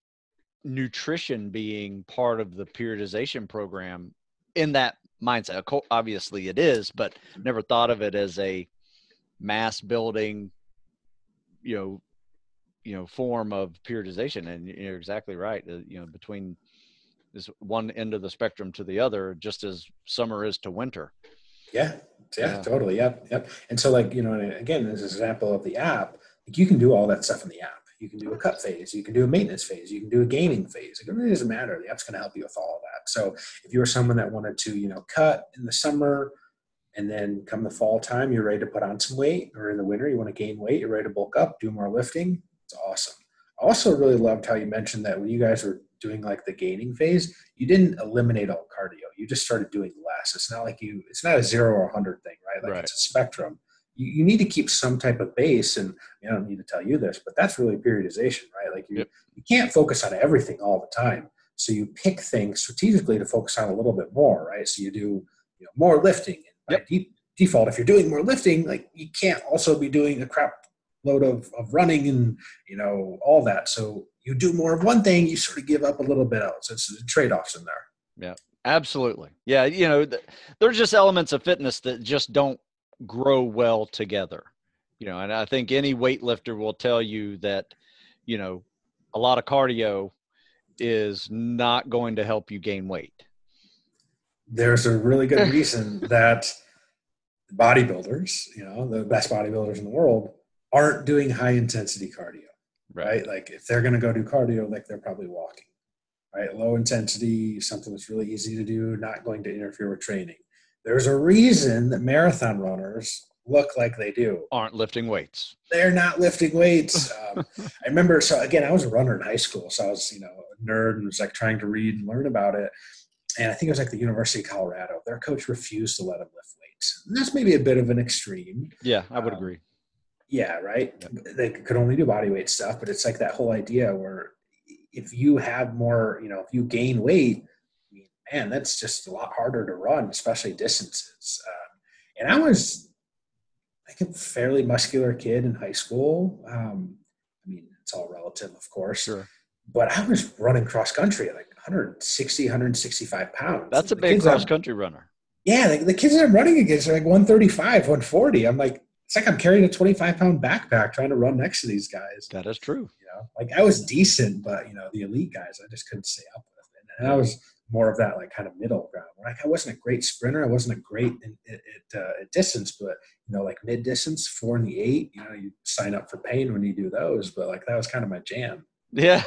nutrition being part of the periodization program in that mindset. Obviously it is, but never thought of it as a mass building, you know, you know, form of periodization. And you're exactly right. Uh, you know, between this one end of the spectrum to the other, just as summer is to winter. Yeah. Yeah, yeah. Totally. Yep. Yep. And so like, you know, and again, as an example of the app, like you can do all that stuff in the app. You can do a cut phase. You can do a maintenance phase. You can do a gaining phase. It really doesn't matter. The app's going to help you with all of that. So if you're someone that wanted to, you know, cut in the summer and then come the fall time, you're ready to put on some weight, or in the winter, you want to gain weight, you're ready to bulk up, do more lifting. It's awesome. I also really loved how you mentioned that when you guys were doing like the gaining phase, you didn't eliminate all cardio. You just started doing less. It's not like you, it's not a zero or a hundred thing, right? Like right. It's a spectrum. You, you need to keep some type of base, and I don't need to tell you this, but that's really periodization, right? Like you, yep. you can't focus on everything all the time. So you pick things strategically to focus on a little bit more, right? So you do you know, more lifting. And by yep. de- default, if you're doing more lifting, like you can't also be doing a crap load of, of running and, you know, all that. So you do more of one thing, you sort of give up a little bit else. It's trade-offs in there. Yeah, absolutely. Yeah. You know, th- there's just elements of fitness that just don't grow well together, you know, and I think any weightlifter will tell you that, you know, a lot of cardio is not going to help you gain weight. There's a really good reason that bodybuilders, you know, the best bodybuilders in the world aren't doing high intensity cardio, right? right? Like if they're going to go do cardio, like they're probably walking, right? Low intensity, something that's really easy to do, not going to interfere with training. There's a reason that marathon runners look like they do. Aren't lifting weights. They're not lifting weights. Um, I remember, so again, I was a runner in high school. So I was, you know, a nerd and was like trying to read and learn about it. And I think it was like the University of Colorado. Their coach refused to let them lift weights. And that's maybe a bit of an extreme. Yeah, I would um, agree. Yeah, right? Yep. They could only do body weight stuff, but it's like that whole idea where if you have more, you know, if you gain weight, I mean, man, that's just a lot harder to run, especially distances. Um, and I was like a fairly muscular kid in high school. Um, I mean, it's all relative, of course. Sure. But I was running cross country at like one sixty, one sixty-five pounds. That's a big cross country runner. Yeah, the, the kids that I'm running against are like one thirty-five, one forty. I'm like, it's like I'm carrying a twenty-five pound backpack trying to run next to these guys. That is true. You know, like I was decent, but you know, the elite guys, I just couldn't stay up with. And, and I was more of that like kind of middle ground. Like I wasn't a great sprinter. I wasn't a great in, in, in, uh, distance, but you know, like mid distance, four and the eight. You know, you sign up for pain when you do those. But like that was kind of my jam. Yeah,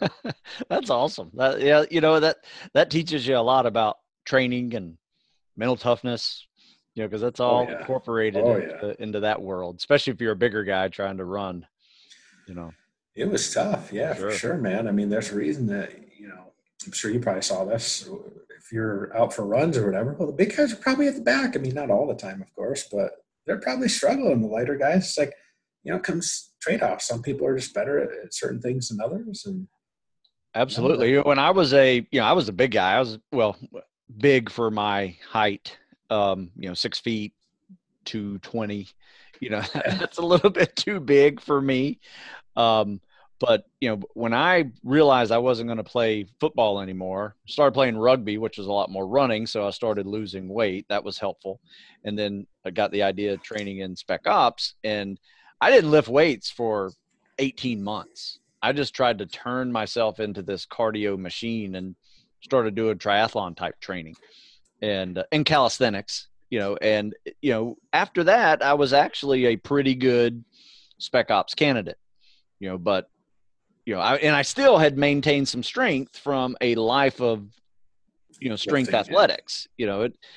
that's awesome. That, yeah, you know, that that teaches you a lot about training and mental toughness. You know, because that's all oh, yeah. incorporated oh, into, yeah. into that world, especially if you're a bigger guy trying to run, you know. It was tough. Yeah, sure. for sure, man. I mean, there's a reason that, you know, I'm sure you probably saw this. If you're out for runs or whatever, well, the big guys are probably at the back. I mean, not all the time, of course, but they're probably struggling. The lighter guys, it's like, you know, it comes trade-offs. Some people are just better at, at certain things than others. And absolutely. You know, when I was a, you know, I was a big guy. I was, well, big for my height. Um, you know, six feet, two twenty, you know, that's a little bit too big for me. Um, But, you know, when I realized I wasn't going to play football anymore, started playing rugby, which was a lot more running. So I started losing weight. That was helpful. And then I got the idea of training in Spec Ops, and I didn't lift weights for eighteen months. I just tried to turn myself into this cardio machine and started doing triathlon type training and, uh, and calisthenics, you know, and, you know, after that, I was actually a pretty good Spec Ops candidate, you know, but, you know, I, and I still had maintained some strength from a life of, you know, strength Lifting, athletics. Yeah. You know, it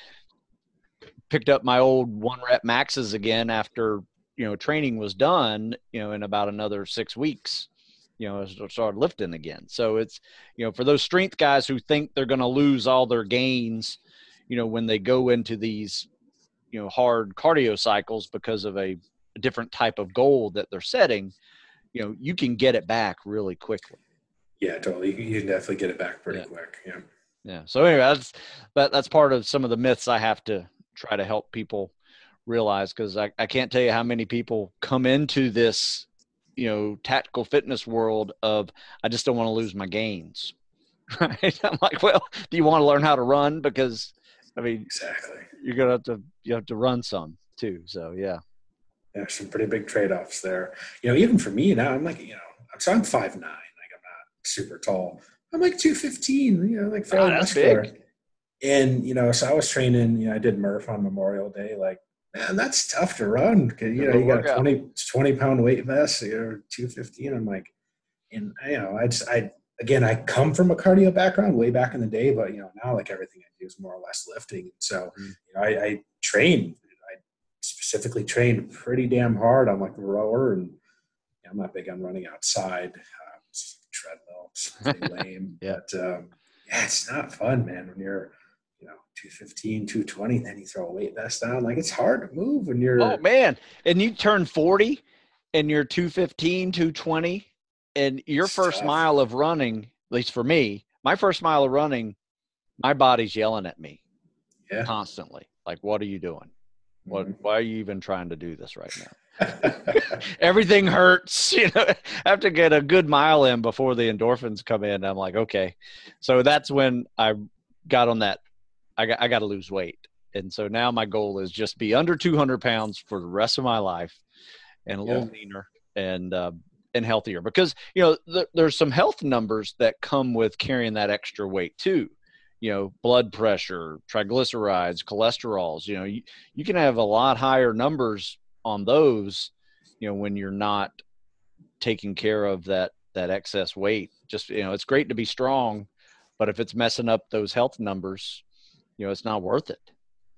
picked up my old one rep maxes again after, you know, training was done, you know, in about another six weeks, you know, I started lifting again. So it's, you know, for those strength guys who think they're going to lose all their gains, you know, when they go into these, you know, hard cardio cycles because of a, a different type of goal that they're setting, you know, you can get it back really quickly. Yeah, totally. You can definitely get it back pretty Yeah. quick. Yeah. Yeah. So anyway, that's, that, that's part of some of the myths I have to try to help people realize, because I, I can't tell you how many people come into this, you know, tactical fitness world of, I just don't want to lose my gains. Right. I'm like, well, do you want to learn how to run? Because I mean, Exactly. you're going to have to, you have to run some too. So, yeah. There's some pretty big trade-offs there. You know, even for me now, I'm like, you know, so I'm five nine, like I'm not super tall. I'm like two fifteen, you know, like fairly Ah, that's muscular. big. And, you know, so I was training, you know, I did Murph on Memorial Day. Like, man, that's tough to run because, you know, Good you got a workout. twenty, twenty pound weight vest, you're two fifteen. I'm like, and, you know, I just, I, again, I come from a cardio background way back in the day, but, you know, now like everything I do is more or less lifting. So, Mm. you know, I, I train, I specifically trained pretty damn hard on like the rower, and you know, I'm not big on running outside. Uh, treadmill, it's pretty lame, Yeah. but um, yeah, it's not fun, man. When you're, you know, two fifteen, two twenty, then you throw a weight vest on. Like it's hard to move when Oh you're. man. And you turn forty and you're two fifteen, two twenty, and your It's first tough. mile of running, at least for me, my first mile of running, my body's yelling at me Yeah. constantly. Like, what are you doing? What, Mm-hmm. why are you even trying to do this right now? Everything hurts, you know. I have to get a good mile in before the endorphins come in. I'm like, okay. So that's when I got on that. I got, I got to lose weight. And so now my goal is just be under two hundred pounds for the rest of my life and a Yeah. little leaner and, uh, and healthier, because, you know, th- there's some health numbers that come with carrying that extra weight too. You know, blood pressure, triglycerides, cholesterols, you know, you, you can have a lot higher numbers on those, you know, when you're not taking care of that, that excess weight. Just, you know, it's great to be strong, but if it's messing up those health numbers, you know, it's not worth it.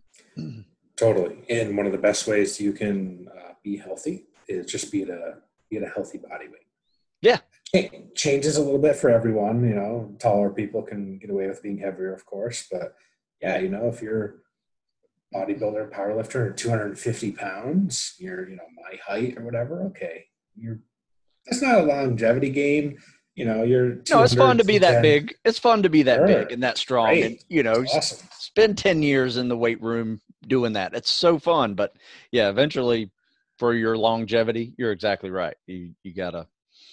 Totally. And one of the best ways you can uh, be healthy is just be at a be at a healthy body weight. Yeah. It changes a little bit for everyone. You know, taller people can get away with being heavier, of course, but yeah, you know, if you're bodybuilder, powerlifter, two hundred fifty pounds, you're, you know, my height or whatever, okay. You're, that's not a longevity game. You know, you're No, it's fun two hundred, to be that two ten. big. It's fun to be that big Sure. and that It's strong. And, great. you It's know, awesome. spend ten years in the weight room doing that. It's so fun. But yeah, eventually for your longevity, you're exactly right. You, you gotta,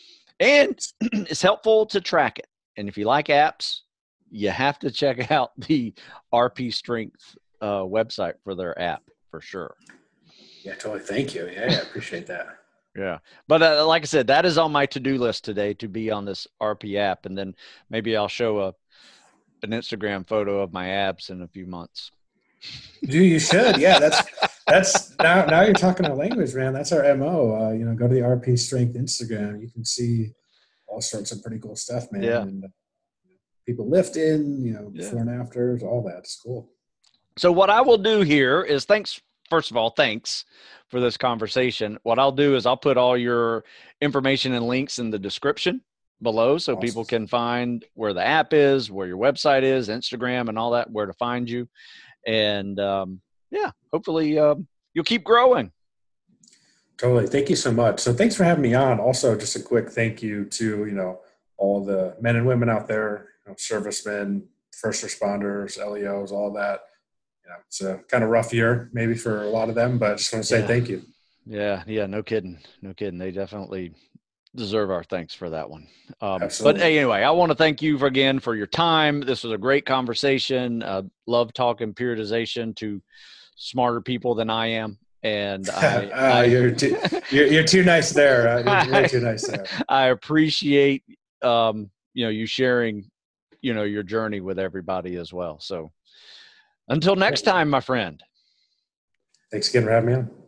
and it's helpful to track it. And if you like apps, you have to check out the R P Strength uh, website for their app for sure. Yeah, totally. Thank you. Yeah, yeah, I appreciate that. Yeah. But uh, like I said, that is on my to-do list today to be on this R P app. And then maybe I'll show a, an Instagram photo of my abs in a few months. You, you should. Yeah, that's that's now now you're talking our language, man. That's our M O. Uh, you know, go to the R P Strength Instagram. You can see all sorts of pretty cool stuff, man. Yeah. And uh, people lifting, you know, Yeah. before and afters, all that. It's cool. So what I will do here is thanks, first of all, thanks for this conversation. What I'll do is I'll put all your information and links in the description below so Awesome. people can find where the app is, where your website is, Instagram and all that, where to find you. And um, yeah, hopefully um, you'll keep growing. Totally. Thank you so much. So thanks for having me on. Also, just a quick thank you to, you know, all the men and women out there, you know, servicemen, first responders, L E Os, all that. You know, it's a kind of rough year maybe for a lot of them, but I just want to say Yeah. thank you. Yeah. Yeah. No kidding. No kidding. They definitely deserve our thanks for that one. Um, Absolutely. but anyway, I want to thank you for, again for your time. This was a great conversation. Uh, love talking periodization to smarter people than I am. And I, uh, I you're, too, you're, you're too nice there. Uh, you're way I, too nice there. I appreciate, um, you know, you sharing, you know, your journey with everybody as well. So until next time, my friend. Thanks again for having me on.